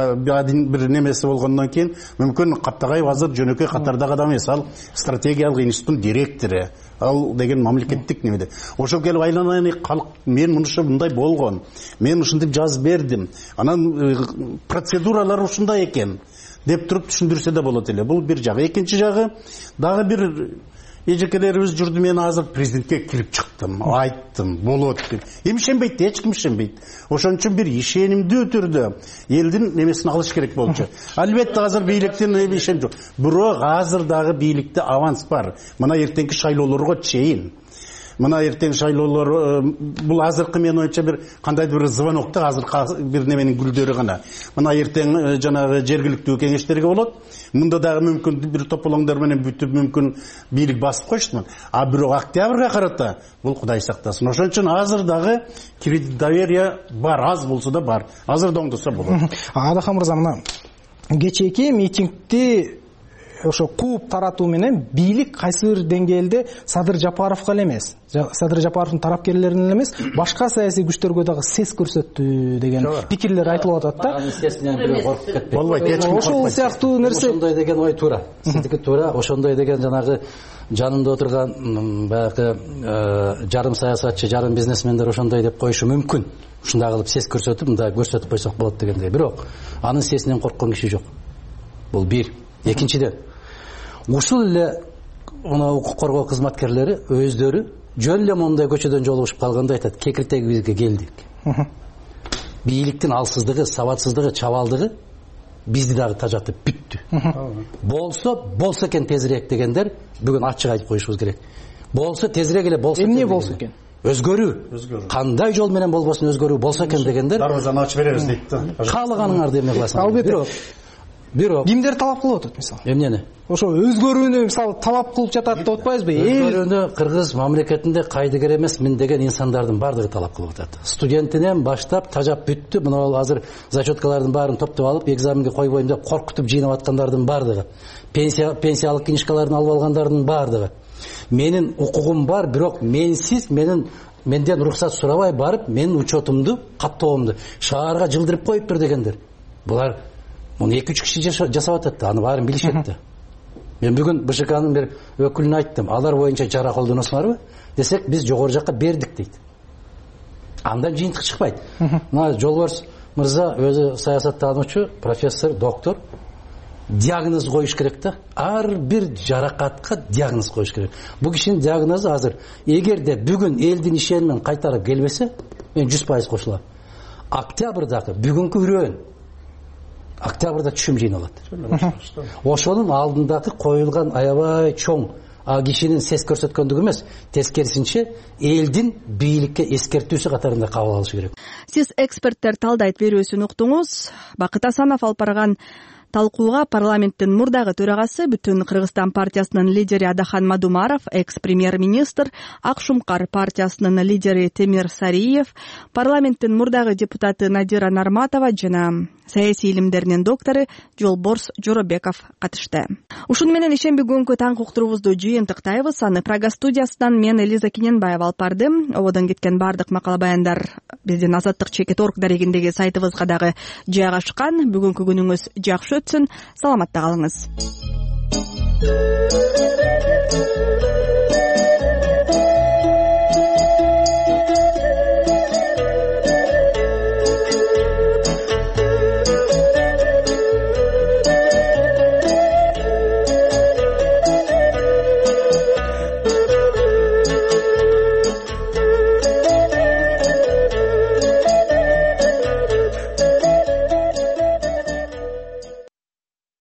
бир немеси болгондон кийин мүмкүн Каптагай азыр жөнөкөй катардагы адам эмес, ал стратегиялык институттун директору, ал деген мамлекеттик немеде. Ошол келип айланайын, калк мен мынушу мындай болгон, мен ушинтип жазып бердим, анан процедуралар ушундай экен деп туруп түшүндүрсө да болот эле. Бул бир жагы. Экинчи жагы, дагы бир эжекелерибиз жүрдү, мен азыр президентке кирип чыктым, айттым, болот деп. Эми ишенбейт, эч ким ишенбейт. Ошон үчүн бир ишенимдүү түрдө элдин немесин алыш керек болчу. Албетте азыр бийликтин ишеним жок. Бирок азыр дагы бийликте аванс бар. Мына эртеңки шайлоолорго чейин. Мына эртең шайлоолор бул азыркы мен оюнча бир кандайдыр бир звонокто азыр бир неменин гүлдөрү гана. Мына эртең жанагы жергиликтүү кеңештерге болот. Мында дагы мүмкүн бир тополоңдор менен бүтүп мүмкүн бийлик басып коюштун. А бирок октябрга карата бул Кудай сактасын. Ошон үчүн азыр дагы кредит доверие бар, аз болсо да бар. Азыр да оңдосо болот. Адахан мырза, мына кечээки митингди ошо кууп таратуу менен бийлик кайсы бир деңгээлде Садыр Жапаровго эле эмес, Садыр Жапаровдун тарапкерлерине эле эмес, башка саясий күчтөргө дагы сес көрсөттү деген пикирлер айтылып атат да. Сесинен бирөө коркуп кетпейт. Болбойт, эч ким ошол сыяктуу нерсе. Ошондой деген ой туура. Сиздики туура. Ошондой деген жанагы жанымда отурган баягы жарым саясатчы, жарым бизнесмендер ошондой деп коюшу мүмкүн. Ушундай кылып сес көрсөтүп, мындай көрсөтүп койсок болот дегендей. Бирок анын сесинен корккон киши жок. Бул бир. Экинчиден, ушул эле укук коргоо кызматкерлери өздөрү жөн эле мондай көчөдөн жолугушуп калганда айтат, кекиртегибизге келдик. Бийликтин алсыздыгы, сабатсыздыгы, чабалдыгы бизди дагы тажатып бүттү. Болсо экен тезирээк дегендер бүгүн ачык айтып коюшубуз керек. Болсо тезирээк эле болсо. Эмне болсо экен? Өзгөрүү. Кандай жол менен болбосун өзгөрүү болсо экен дегендер. Дарбазаны ачып беребиз дейт да. Каалаганыңарды эмне кыласыңар? Албетте. бирок кимдер талап кылып атат мисалы эмнени ошо өзгөрүүнү мисалы талап кылып жатат деп атпайбызбы өзгөрүүнү кыргыз мамлекетинде кайдыгер эмес мен деген инсандардын баардыгы талап кылып атат студентинен баштап тажап бүттү мына азыр зачеткалардын баарын топтоп алып экзаменге койбойм деп коркутуп жыйнап аткандардын баардыгы пенсиялык книжкаларын алып алгандардын баардыгы менин укугум бар бирок менден уруксат сурабай барып менин учетумду каттоомду шаарга жылдырып коюп бер дегендер булар муну 2-3 киши жасап атат да аны баарын билишет да мен бүгүн БШКнын бир өкүлүнө айттым алар боюнча чара колдоносуңарбы десек биз жогору жакка бердик дейт андан жыйынтык чыкпайт мына Жолборс мырза өзү саясаттануучу профессор доктор диагноз коюш керек да ар бир жаракатка диагноз коюш керек бул кишинин диагнозу азыр эгерде бүгүн элдин ишенимин кайтарып келбесе мен 100% кошулам октябрдагы бүгүнкү үрөөн октябрда түшүм жыйналат ошонун алдындагы коюлган аябай чоң кишинин сес көрсөткөндүгү эмес тескерисинче элдин бийликке эскертүүсү катарында кабыл алышы керек сиз эксперттер талдайт берүүсүн уктуңуз Бакыт Асанов алып барган талкууга парламенттин мурдагы төрагасы Бүтүн Кыргызстан партиясынын лидери Адахан Мадумаров, экс-премьер-министр, Ак Шумкар партиясынын лидери Темир Сариев, парламенттин мурдагы депутаты Надира Нарматова жана саясий илимдеринин доктору Жолборс Жоробеков катышты. Ушуну менен ишемби күнгү таңкы уктуруубузду жыйынтыктайбыз. Аны Прага студиясынан мен Элиза Кененбаева алып бардым. Ободон кеткен бардык макала баяндар биздин azattik.org дарегиндеги сайтыбызга дагы жайгашкан. Бүгүнкү күнүңүз жакшы өтсүн. Саламатта калыңыз.